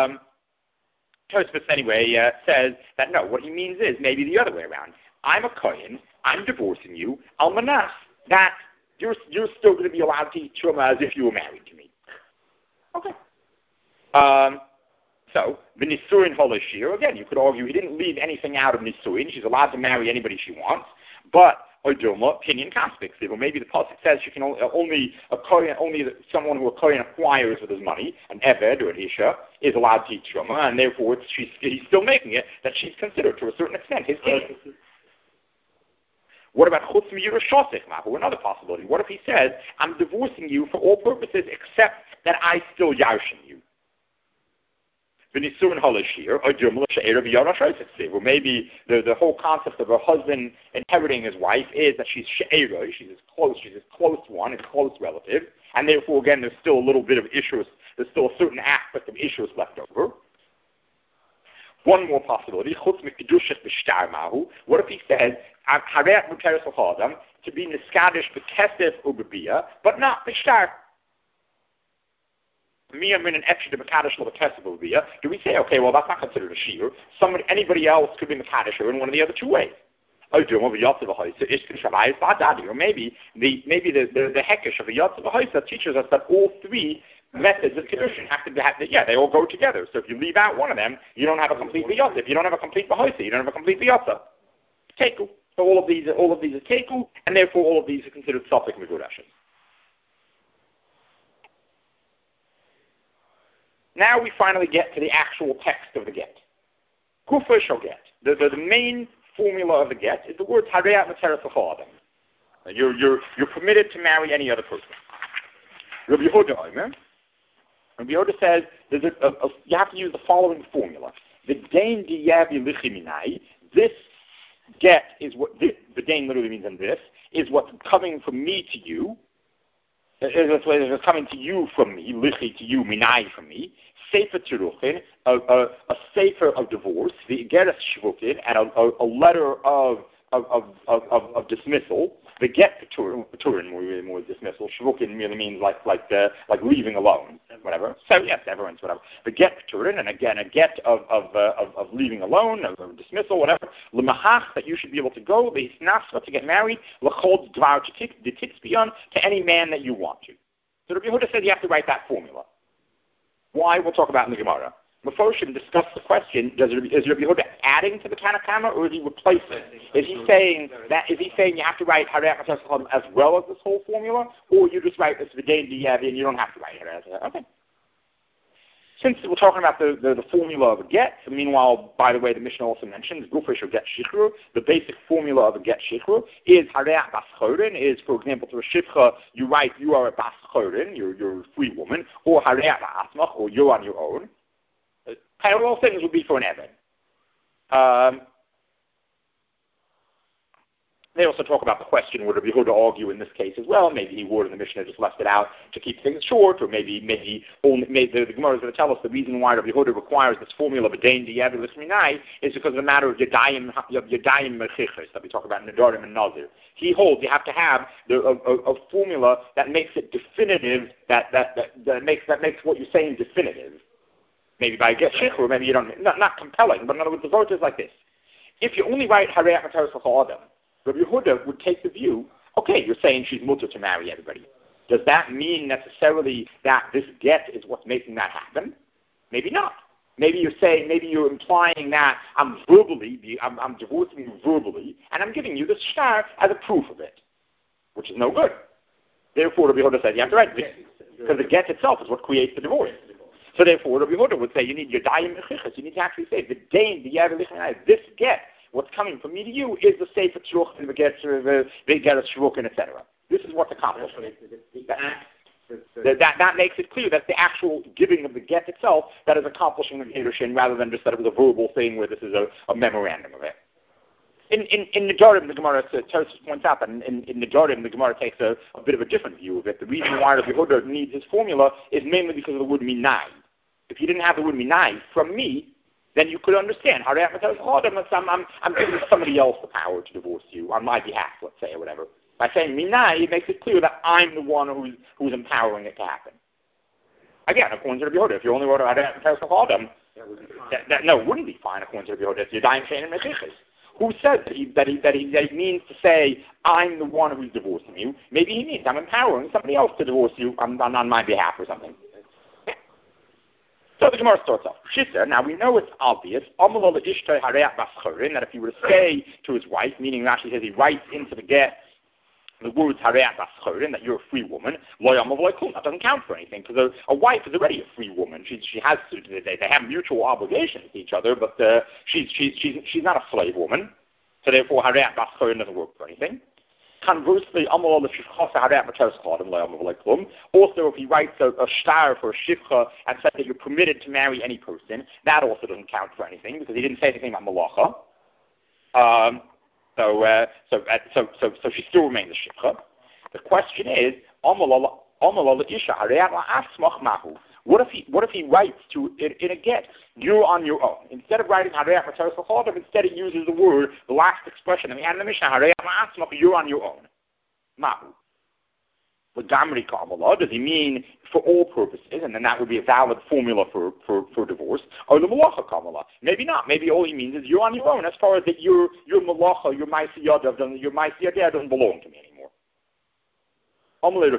says that no, what he means is maybe the other way around. I'm a Kohen, I'm divorcing you, Almanas, that you're still going to be allowed to eat Truma as if you were married to me. Okay. So, the Nisurin Holashir, again, you could argue he didn't leave anything out of Nisurin. She's allowed to marry anybody she wants, but Odilma, opinion Kaspik. Well, maybe the pasuk says she can only someone who a Kohen acquires with his money, an Eved or an Isha, is allowed to eat Truma, and therefore he's still making it that she's considered to a certain extent his king. What about Chutz Mirashosich Mahu? Another possibility. What if he says, I'm divorcing you for all purposes except that I still yarshin you? Well, maybe the whole concept of a husband inheriting his wife is that she's she'erah, she's a close one, a close relative, and therefore again there's still a little bit of issues, there's still a certain aspect of issues left over. One more possibility, what if he says, to be niskadish b'kesef or b'biyah, but not b'shtar? Do we say, okay, well, that's not considered a shear. Anybody else could be mekadosh in one of the other two ways. Or maybe the hekesh of a yotzav v'hoisa teaches us that all three methods of kedushin have to they all go together. So if you leave out one of them, you don't have a complete v'yotzav. If you don't have a complete v'hoisa, you don't have a complete v'yotzav. Keku. So all of these are keku, and therefore all of these are considered sofik megurashim. Now we finally get to the actual text of the get. Gufa shall get. The main formula of the get is the word Hareat Materes L'Chol Adam. You're permitted to marry any other person. Rabbi Yehuda says you have to use the following formula. The Dain Diyavi Lichiminai. This get is what the Dain literally means in this is what's coming from me to you. It's coming to you from me, lichi to you, minai from me. Sefer Teruchin, a sefer of divorce, the Igeres Shvukin, and a letter of dismissal. The get Turin more dismissal. Shvukin merely means like leaving alone, whatever. So yes, severance, whatever. The get Turin, and again a get of leaving alone, of dismissal, whatever. L'mahach, that you should be able to go. L'hisnasva, to get married. L'chol dvar t'titzpion, to any man that you want to. So Rabbi Yehuda said you have to write that formula. Why? We'll talk about in the Gemara. Mefoshim discussed the question: is Rabbi Yehuda adding to the Tanakama, or is he replacing? Is he saying you have to write Hareat Materes L'Chol Adam as well as this whole formula, or you just write this V'dein Diyavi and you don't have to write it? Okay. Since we're talking about the formula of a get, so meanwhile, by the way, the Mishnah also mentions Gufish or get shichru. The basic formula of a get shichru is Hareat Bas Chorin. Is, for example, to a shivcha, you write you are a Bas Chorin, you're a free woman, or Hareat Ba'asmach, or you're on your own. Parallel things would be for an Eved. They also talk about the question, would Rabbi Yehuda argue in this case as well? Maybe he would, and the Mishnah just left it out to keep things short, or maybe the Gemara is going to tell us the reason why Rabbi Yehuda requires this formula of a Dain Diyavi L'Shminai is because of the matter of Yadayim Mechichos that we talk about in Nedarim and Nazir. He holds you have to have a formula that makes it definitive, that makes what you're saying definitive. Maybe by a get shich, or maybe you don't, not compelling, but in other words, the vote is like this. If you only write Hareat Materes L'Chol Adam, Rabbi Yehuda would take the view, okay, you're saying she's mutter to marry everybody. Does that mean necessarily that this get is what's making that happen? Maybe not. Maybe you're implying that I'm divorcing you verbally, and I'm giving you the shtar as a proof of it, which is no good. Therefore, Rabbi Yehuda said you have to write this, because the get itself is what creates the divorce. So therefore, Rabbi Yehuda would say you need your Yadayim Mechichos. You need to actually say the Dain Diyavi L'Shminai. This get, what's coming from me to you, is the Sefer Teruchin, the Igeres Shvukin, etc. This is what's accomplished. That makes it clear that's the actual giving of the get itself that is accomplishing the Kedushin, rather than just that it was a verbal thing where this is a memorandum of it. In Nedarim, the Gemara points out that in Nedarim, the Gemara takes a bit of a different view of it. The reason why Rabbi Yehuda needs his formula is mainly because of the word minai. If you didn't have the word minai from me, then you could understand. I'm giving somebody else the power to divorce you on my behalf, let's say, or whatever. By saying minai, it makes it clear that I'm the one who's empowering it to happen. Again, according to Rabbi Yehuda, if you only wrote Hareat Materes L'Chol Adam, it wouldn't be fine according to Rabbi Yehuda. It's Yadayim She'ein Mechichos. Who says that he means to say, I'm the one who's divorcing you? Maybe he means I'm empowering somebody else to divorce you on my behalf or something. So the Gemara starts off. Shita, now we know it's obvious, that if he were to say to his wife, meaning Rashi says he writes into the get the words Hareat Bas Chorin, that you're a free woman, that doesn't count for anything, because a wife is already a free woman. They have mutual obligations to each other, but she's not a slave woman. So therefore Hareat Bas Chorin doesn't work for anything. Conversely, also if he writes a shtar for a shivcha and says that you're permitted to marry any person, that also doesn't count for anything, because he didn't say anything about malacha. So she still remains a shivcha. The question is, what if he writes in a get, you're on your own? Instead of writing Hareat Materes L'Chol Adam, instead he uses the last expression that we had in the Mishnah, Hareat Ma'asmach, you're on your own. Mahu. L'gamri Kamala, does he mean for all purposes, and then that would be a valid formula for divorce? Or the Malacha Kamala? Maybe not. Maybe all he means is you're on your own, as far as that your Malacha, your Ma'asiyah doesn't belong to me anymore. Well, we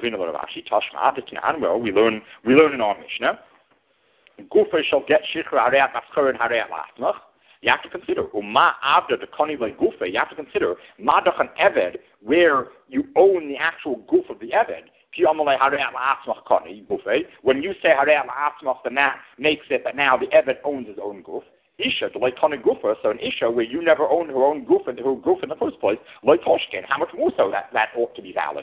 learn in our Mishnah, Gufa shall get Shikra Hareat Bas Chorin Hareat L'Asmach. You have to consider Uma Avda the Koni Le Gufa. You have to consider Madach an Eved, where you own the actual goof of the Eved. When you say harei la'atzmach, then that makes it that now the Eved owns his own goof. Isha, like tonic gufa, so an Isha where you never owned her own goof and her goof in the first place, like Toshkin. How much more so that ought to be valid?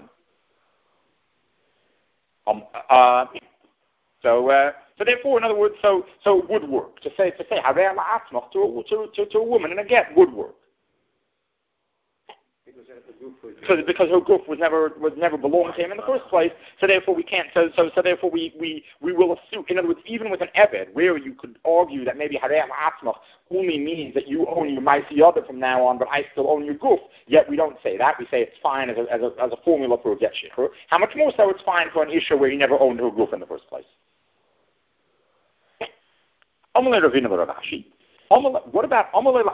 So therefore, in other words, so it would work to say harei la'atzmach to a woman, and again would work. Because her goof was never belonged to him in the first place, so therefore we can't. So therefore we will assume. In other words, even with an eved, where you could argue that maybe harei la'atzmach only means that you own your ma'asiyada from now on, but I still own your goof. Yet we don't say that. We say it's fine as a formula for a get shikhr. How much more so it's fine for an isha where you never owned her goof in the first place. Amalei Ravina Ravashi. What about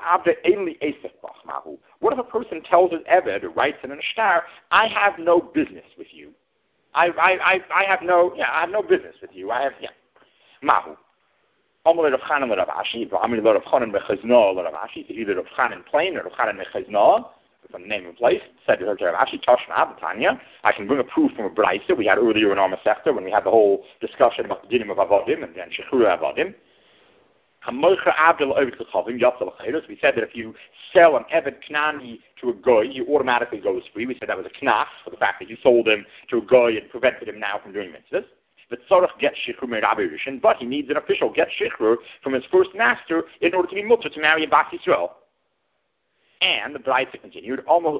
what if a person tells his Eved or writes in a shtar, I have no business with you. I have no business with you. Mahu. Amalei Rav Chanan Ravashi, Amalei Rav Chanan Mechazna Ravashi, either Rav Chanan plain or Rav Chanan Mechazna, from the name of the place, said to Ravashi, Tashna, Batanya, I can bring a proof from a Braisa we had earlier in our Masechta when we had the whole discussion about the dinim of Avodim and Shechura Avodim. We said that if you sell an Eved Knani to a goy, he automatically goes free. We said that was a knaf for the fact that you sold him to a goy and prevented him now from doing mitzvahs. But he needs an official get shikhr from his first master in order to be mutter to marry a Bas Yisrael. And the Braisa continued,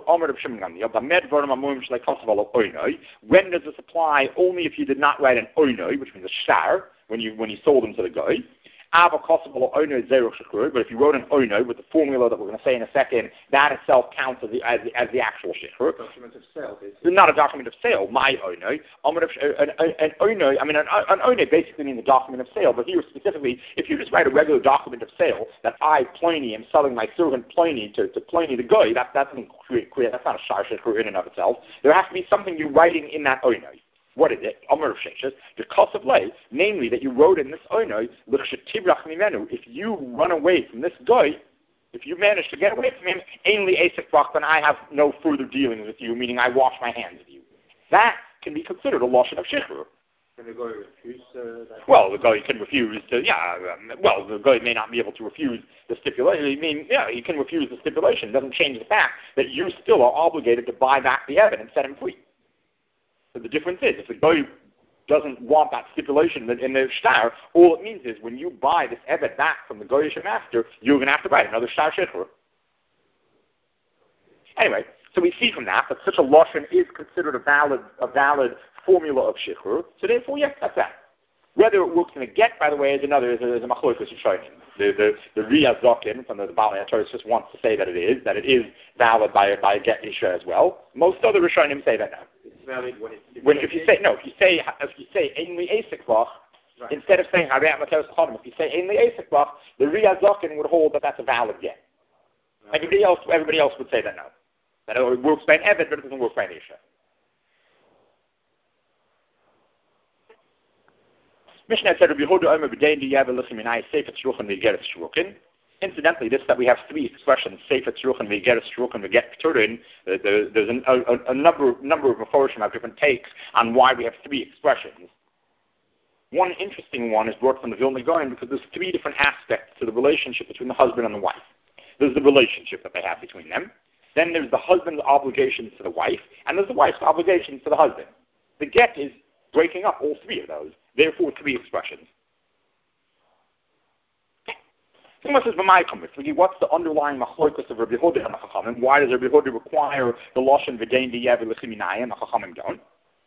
when does this apply? Only if you did not write an oinoi, which means a shtar, when you sold him to the guy. But if you wrote an oinoi with the formula that we're going to say in a second, that itself counts as the actual shikhr. Document of sale, not a document of sale. My oinoi, an oinoi basically means a document of sale. But here specifically, if you just write a regular document of sale that I Pliny am selling my servant Pliny to Pliny the guy, that doesn't create. That's not a shar shikhr in and of itself. There has to be something you're writing in that oinoi. What is it? Amar of Sheshes, the cost of lay, namely that you wrote in this oinoi, if you run away from this guy, if you manage to get away from him, ainly asik then I have no further dealings with you, meaning I wash my hands of you. That can be considered a lashon of shikhr. Can the guy refuse that? Well, the guy can refuse to, the guy may not be able to refuse the stipulation. He can refuse the stipulation. It doesn't change the fact that you still are obligated to buy back the Eved and set him free. So the difference is, if the guy doesn't want that stipulation in the shtar, all it means is when you buy this Eved back from the goyish master, you're going to have to write another shtar shikhr. Anyway, so we see from that such a lashon is considered a valid formula of shikhr. So therefore, yes, that's that. Whether it works in a get, by the way, is a machlokas yishonim. The Riyaz Zokin from the Baal HaTorah just wants to say that it is valid by a get isha as well. Most other Rishonim say that now. If you say Einli Esikvach, instead of saying Harei Mateus Chodem, if you say Einli Esikvach, the Riyaz Zokin would hold that that's a valid get. Everybody else would say that no. That it works by an Eved, but it doesn't work by an Isha. Mishnah said, incidentally, this that we have three expressions, Sefer Tzruchen, V'Igeres Tzruchen, V'Get Keturin. There's a number of Meforshim have different takes on why we have three expressions. One interesting one is brought from the Vilna Gaon because there's three different aspects to the relationship between the husband and the wife. There's the relationship that they have between them. Then there's the husband's obligations to the wife, and there's the wife's obligations to the husband. The get is breaking up all three of those. Therefore, three expressions. Someone says, what's the underlying machlokas of Rabbi Yehuda and the Chachamim? Why does Rabbi Yehuda require the lashon v'gein diyev l'chiminayim and the Chachamim don't?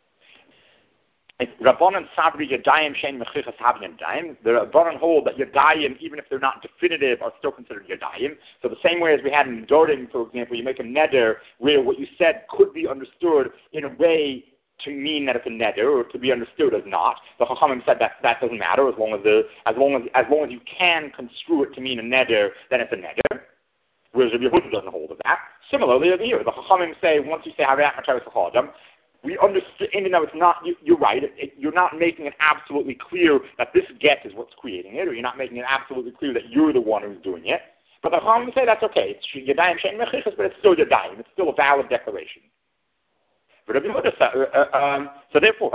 Rabbanan sabri yadayim shein mechichas havin yadayim. The Rabbanan hold that yadayim, even if they're not definitive, are still considered yadayim. So the same way as we had in Dorim, for example, you make a neder where what you said could be understood in a way to mean that it's a neder, or to be understood as not. The Chachamim said that doesn't matter as long as you can construe it to mean a neder, then it's a neder. Whereas Rabbi Yehuda doesn't hold of that. Similarly, over here, the Chachamim say once you say Harei Mateus Chodem, we understand, even though it's not. You're right. You're not making it absolutely clear that this get is what's creating it, or you're not making it absolutely clear that you're the one who's doing it. But the Chachamim say that's okay. It's Yadayim Shein Mechichas, but it's still Yadayim. It's still a valid declaration. So therefore,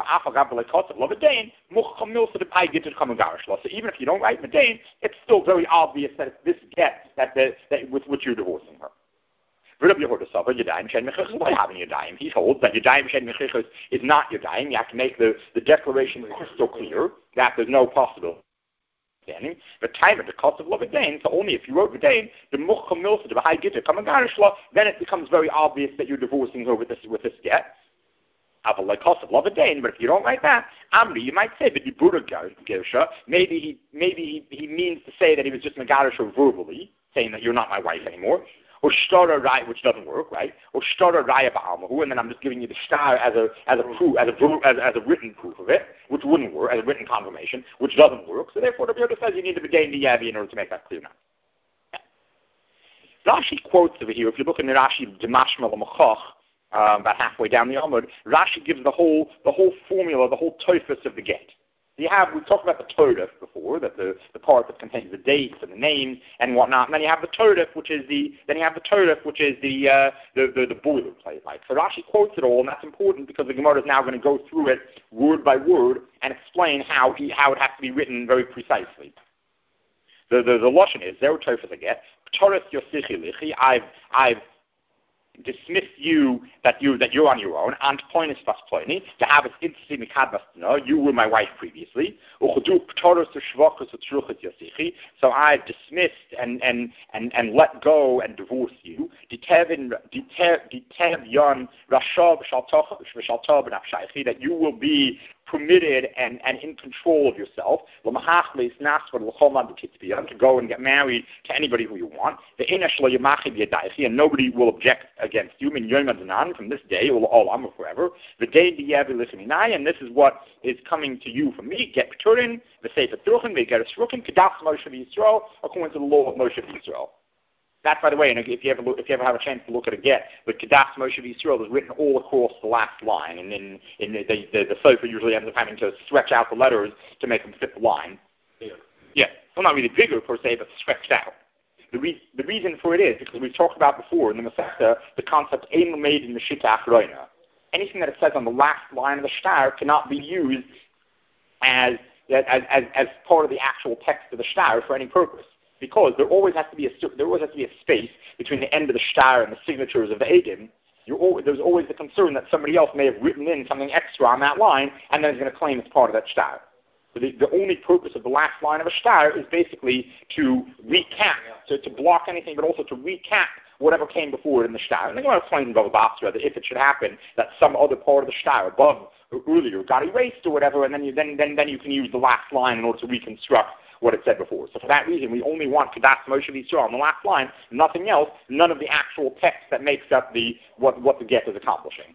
so even if you don't write Medain, it's still very obvious that it's this get that with which you're divorcing her. He holds that Yadayim Shed Mechichos is not Yadayim. You have to make the declaration crystal clear that there's no possibility. The time at the cost of Lovidain, so only if you wrote Vidain, the Mukham Milsa, the Bahai Gitta, Kamagarishla, then it becomes very obvious that you're divorcing her with this get. Like cost of Lovidain, but if you don't write that, Amri, you might say that Yibura Gersha, maybe he means to say that he was just Magarisha verbally, saying that you're not my wife anymore. Or Shtora Raya, which doesn't work, right? Or Shtora Raya Ba'almahu, and then I'm just giving you the star as a proof, as a written proof of it, which wouldn't work, as a written confirmation, which doesn't work. So therefore, the Rebbe says you need to begin the Yavi in order to make that clear now. Yeah. Rashi quotes over here. If you look in the Rashi Demashma L'Machoch, about halfway down the Amud, Rashi gives the whole formula, the whole tophus of the get. We talked about the Torah before, that the part that contains the dates and the names and whatnot, and then you have the Torah, which is the boilerplate. Like, so Rashi quotes it all, and that's important because the Gemara is now going to go through it word by word and explain how it has to be written very precisely. The lashon is zero Torah I get. Torah yosichi lichi. I've dismissed you that you're on your own, and poinus pas poini, to have it instantly mikadmas to know you were my wife previously. So I've dismissed and let go and divorce you. That you will be permitted and in control of yourself, to go and get married to anybody who you want, and nobody will object against you, from this day, or forever, and this is what is coming to you from me, get Peturin, the Sefer Truchin, they get a Shrukin, Kedas Moshe Yisrael, according to the law of Moshe Yisrael. That, by the way, and if you ever have a chance to look at it again, but Kedas Moshe Yisrael is written all across the last line, and then the Sefer usually ends up having to stretch out the letters to make them fit the line. Yeah, well, not really bigger per se, but stretched out. The reason for it is because we've talked about before in the Masechta the concept Ein made in the Shita Achroina. Anything that it says on the last line of the shtar cannot be used as part of the actual text of the shtar for any purpose. Because there always has to be a space between the end of the shtar and the signatures of the Eidim. There's always the concern that somebody else may have written in something extra on that line, and then is going to claim it's part of that shtar. So the only purpose of the last line of a shtar is basically to recap, to block anything, but also to recap whatever came before it in the shtar. And the Gemara explains in Bava Basra that if it should happen that some other part of the shtar above or earlier got erased or whatever, and then you can use the last line in order to reconstruct what it said before. So for that reason, we only want Kedas Moshe Yisrael on the last line, nothing else, none of the actual text that makes up what the get is accomplishing.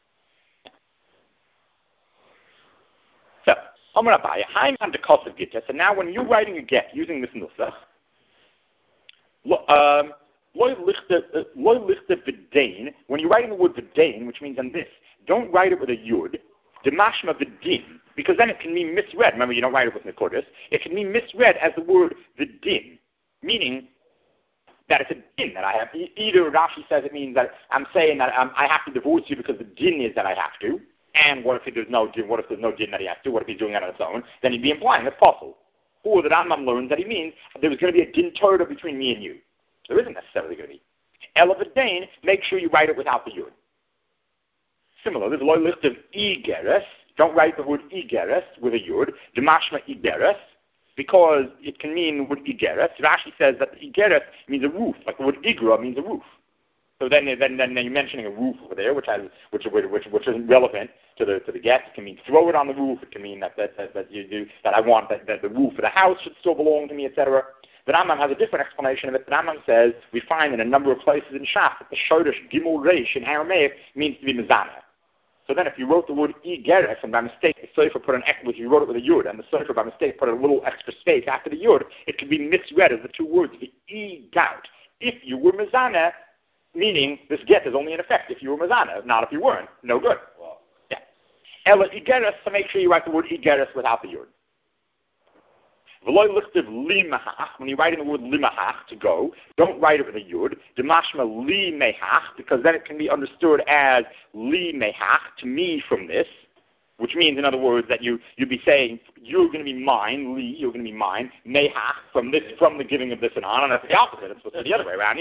So, Amar Abaye, I'm on the cost of Gitta, so now when you're writing a get using this nusach, when you're writing the word Vidain, which means on this, don't write it with a yud, Demashma Vidin, because then it can be misread. Remember, you don't write it with Nikodis. It can be misread as the word Vidin, meaning that it's a din that I have. Either Rashi says it means that I'm saying that I have to divorce you because the din is that I have to, and what if there's no din? What if there's no din that he has to? What if he's doing that on its own? Then he'd be implying it's possible. Or the Rambam learns that he means there was going to be a din Torah between me and you. There isn't necessarily going to be. Ela Vidain, make sure you write it without the yud. Similar, there's a list of igeres. Don't write the word igeres with a yud. Demashma igeres, because it can mean the word igeres. Rashi says that igeres means a roof, like the word igra means a roof. So then you're mentioning a roof over there, which isn't relevant to the get. It can mean throw it on the roof. It can mean that I want that the roof of the house should still belong to me, etc. The Rambam has a different explanation of it. The Rambam says we find in a number of places in Shach that the Shodesh Gimel Reish in Aramaic means to be mezanah. So then if you wrote the word igeres and by mistake the Sefer put an extra, you wrote it with a yud, and the Sefer by mistake put a little extra space after the yud, it could be misread as the two words, the e-gout. If you were mezanah, meaning this get is only in effect if you were mezanah, not if you weren't. No good. Wow. Yeah. Ela igeres, so make sure you write the word igeres without the yud. V'loy lichtiv li mehach, when you write in the word li mehach, to go, don't write it with a yud. Demashma li mehach, because then it can be understood as li mehach, to me from this, which means, in other words, that you'd be saying, you're going to be mine, li, you're going to be mine, mehach, from the giving of this and on, and that's the opposite. It's supposed to be the other way around,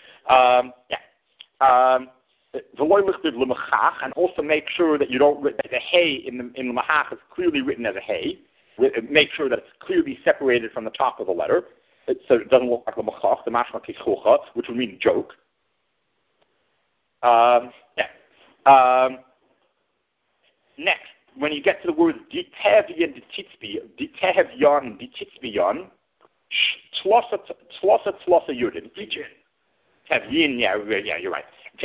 and also make sure that you don't that the hay in the mahach is clearly written as a hay. Make sure that it's clearly separated from the top of the letter, so it doesn't look like the machach, the mashma kichucha, which would mean joke. Next, when you get to the words ditevyan dititbiyon, tlosa yudin. Tevyin, yeah, you're right.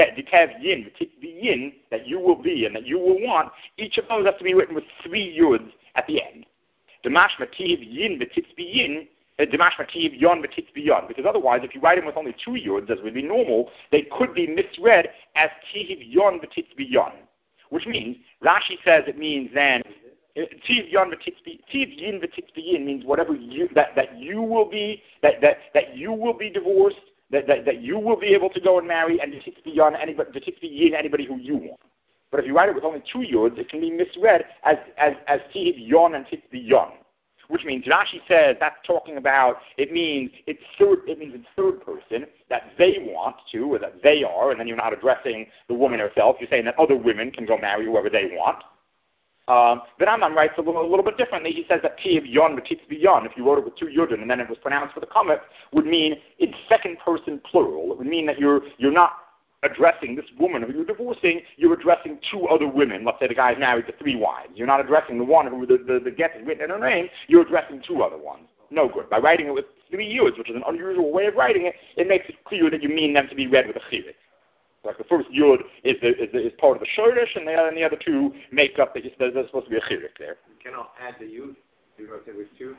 Ditevyin, that you will be and that you will want, each of those has to be written with 3 yuds at the end. Demashma tiv yin b'titzbiyin, demashma tiv yon b'titzbiyon. Because otherwise, if you write them with only 2 yuds, as would be normal, they could be misread as tiv yon b'titzbiyon. Which means, Rashi says it means then, tiv yin b'titzbiyin means whatever you, that you will be, that you will be divorced, that you will be able to go and marry, and b'titzbiyin anybody who you want. But if you write it with only 2 yuds, it can be misread as tiv yon and titzbiyon. Which means Rashi says that's talking about, it means in third person, that they want to, or that they are, and then you're not addressing the woman herself, you're saying that other women can go marry whoever they want. The Rambam writes a little bit differently. He says that tiv yon b'titzbiyon, if you wrote it with 2 yudin and then it was pronounced with a comet, would mean it's second person plural. It would mean that you're not addressing this woman who you're divorcing, you're addressing 2 other women. Let's say the guy's married to 3 wives. You're not addressing the one who the get is written in her name, you're addressing 2 other ones. No good. By writing it with 3 yuds, which is an unusual way of writing it, it makes it clear that you mean them to be read with a chirik. Like the first yud is part of the shorish, and the other 2 make up there's supposed to be a chirik there. You cannot add the yud. You wrote it with 2.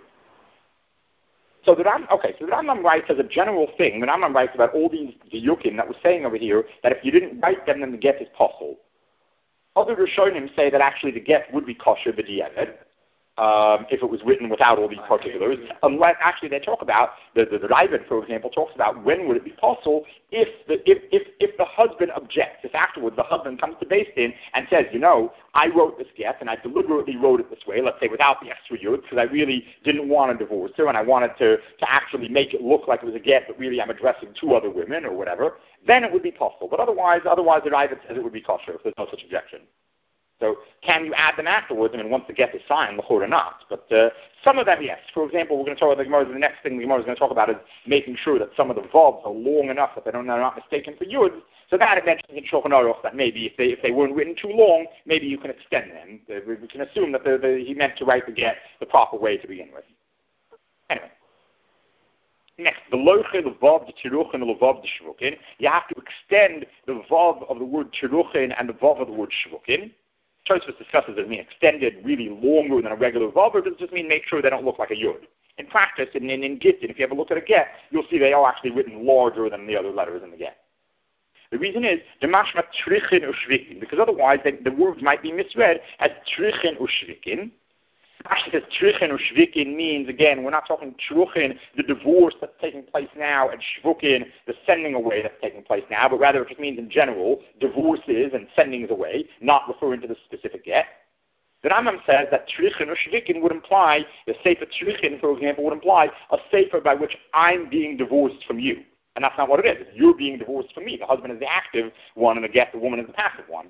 So the Rambam writes as a general thing, the Rambam writes about all these diyukim that we're saying over here, that if you didn't write them, then the get is possible. Other Rishonim say that actually the get would be kosher b'diavad, if it was written without all these particulars. Unless, actually, they talk about, the Ravid, for example, talks about when would it be possible if the husband objects, if afterwards the husband comes to Beis Din and says, I wrote this get and I deliberately wrote it this way, let's say without the extra yud, because I really didn't want to divorce her and I wanted to actually make it look like it was a get, but really I'm addressing 2 other women or whatever, then it would be possible. But otherwise the Ravid says it would be kosher if there's no such objection. So can you add them afterwards? I mean, once the get is signed, or not. But some of them, yes. For example, we're going to talk about the next thing the Gemara is going to talk about is making sure that some of the vovs are long enough that they're not mistaken for yuds. So that it mentions in Shulchan Aruch that maybe if they weren't written too long, maybe you can extend them. We can assume that he meant to write the get the proper way to begin with. Anyway. Next, the loiche, the vav, the tiruchin, the vav, the shvukin. You have to extend the vav of the word tiruchin and the vav of the word shvukin. Tosfos discusses does it mean extended really longer than a regular vav, or does it just mean make sure they don't look like a yud? In practice, in Gittin, if you ever look at a get, you'll see they are actually written larger than the other letters in the get. The reason is, demashma trichin ushvikin, because otherwise the words might be misread as trichin ushvikin. Actually, says trichin or shvikin means, again, we're not talking truchin, the divorce that's taking place now, and shvukin, the sending away that's taking place now, but rather it just means in general, divorces and sendings away, not referring to the specific get. The Rambam says that trichin or shvikin would imply, the sefer trichin, for example, would imply a sefer by which I'm being divorced from you. And that's not what it is. You're being divorced from me. The husband is the active one, and the woman is the passive one.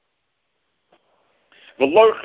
Also,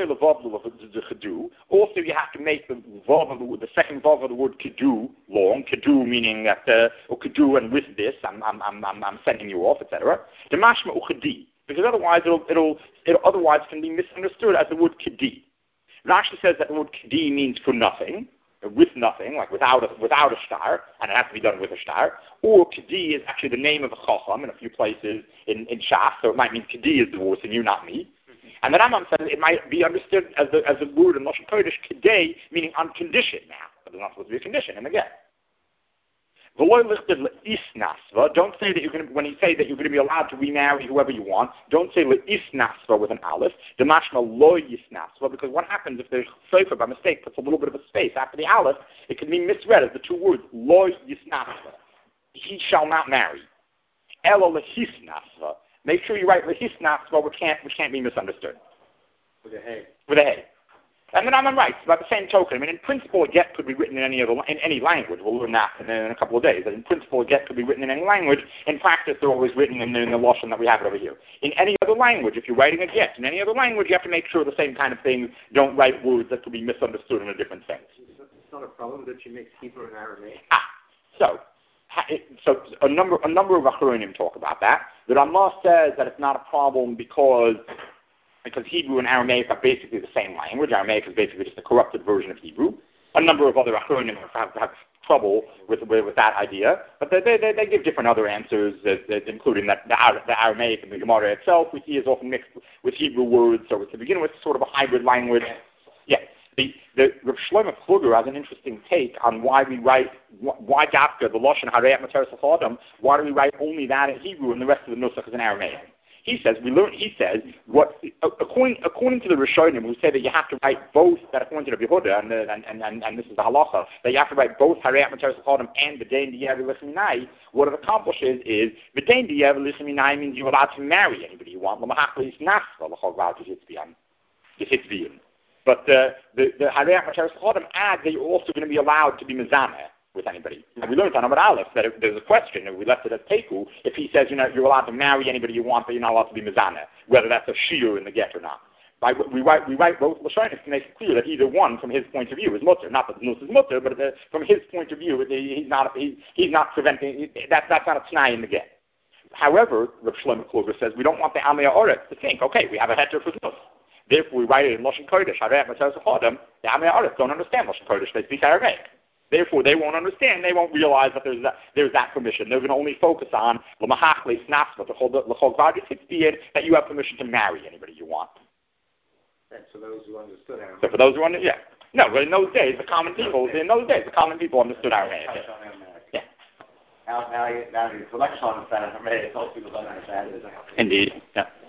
you have to make the second vav of the word kedu long. Kedu meaning that, or kedu, and with this, I'm sending you off, etc. Demashma uchedi, because otherwise it otherwise can be misunderstood as the word kedi. Rashi says that the word kedi means for nothing, with nothing, like without a star, and it has to be done with a star. Or kedi is actually the name of a chacham in a few places in Shas, so it might mean kedi is divorcing you, not me. And the Rambam says it might be understood as a word in Lashon Kodesh, kedei, meaning on condition now. But there's not supposed to be a condition in the get. Don't say that you're going to, when you say that you're going to be allowed to remarry whoever you want, don't say le'isnasva with an aleph, demashma lo yisnasva, because what happens if the sofer by mistake puts a little bit of a space after the aleph, it can be misread as the two words, lo yisnasva, he shall not marry. Elo lehisnasva. Make sure you write lehisnasva, which can't be misunderstood. With a hay. With a hay. And the Rambam writes, by the same token, I mean, in principle, a get could be written in any language. We'll learn that in a couple of days. But in principle, a get could be written in any language. In practice, they're always written in the lashon that we have it over here. In any other language, if you're writing a get, in any other language, you have to make sure the same kind of things don't write words that could be misunderstood in a different sense. It's not a problem that you mix Hebrew and Aramaic. So a number of Acharonim talk about that. The Ramah says that it's not a problem because Hebrew and Aramaic are basically the same language. Aramaic is basically just a corrupted version of Hebrew. A number of other Acharonim have trouble with that idea, but they give different other answers, including that the Aramaic and the Gemara itself we see is often mixed with Hebrew words, so to begin with, sort of a hybrid language. Yeah. The Rav Shlomo Kluger has an interesting take on why we write, why Dafka, the Lashon Harayat Materes Adam, why do we write only that in Hebrew and the rest of the Nusach is in Aramaic? He says, according to the Rishonim, who say that you have to write both, that according to the Yehuda, and this is the halacha, that you have to write both Harayat Materes Adam and V'dein Diyev L'Sminai, what it accomplishes is, V'dein Diyev L'Sminai means you're allowed to marry anybody you want. But the Harayat Materes Adam adds that you're also going to be allowed to be mezameh with anybody. And we learned on Amud Aleph that if there's a question, and we left it as Teku, if he says you're allowed to marry anybody you want, but you're not allowed to be mezameh, whether that's a shiur in the get or not. We write both Lashonis to make it clear that either one, from his point of view, is mutter. Not that the Nus is mutter, but from his point of view, he's not preventing. That's not a t'nai in the get. However, Rav Shlomo Kluger says we don't want the Amei Ha'aretz to think, okay, we have a heter for Nus. Therefore, we write it in Lashon Kodesh. Harayat Materes Adam. The Amei Ha'aretz don't understand Lashon Kodesh. They speak Aramaic. Therefore, they won't understand. They won't realize that there's that permission. They're going to only focus on l'mahachle snasva to hold l'chol v'adis that you have permission to marry anybody you want. That's for those who understood Aramaic. So for those who understood, yeah. No, but in those days, the common people understood Aramaic. Yeah. Now the intellectual understand Aramaic. Most people don't understand it. Indeed. Yeah.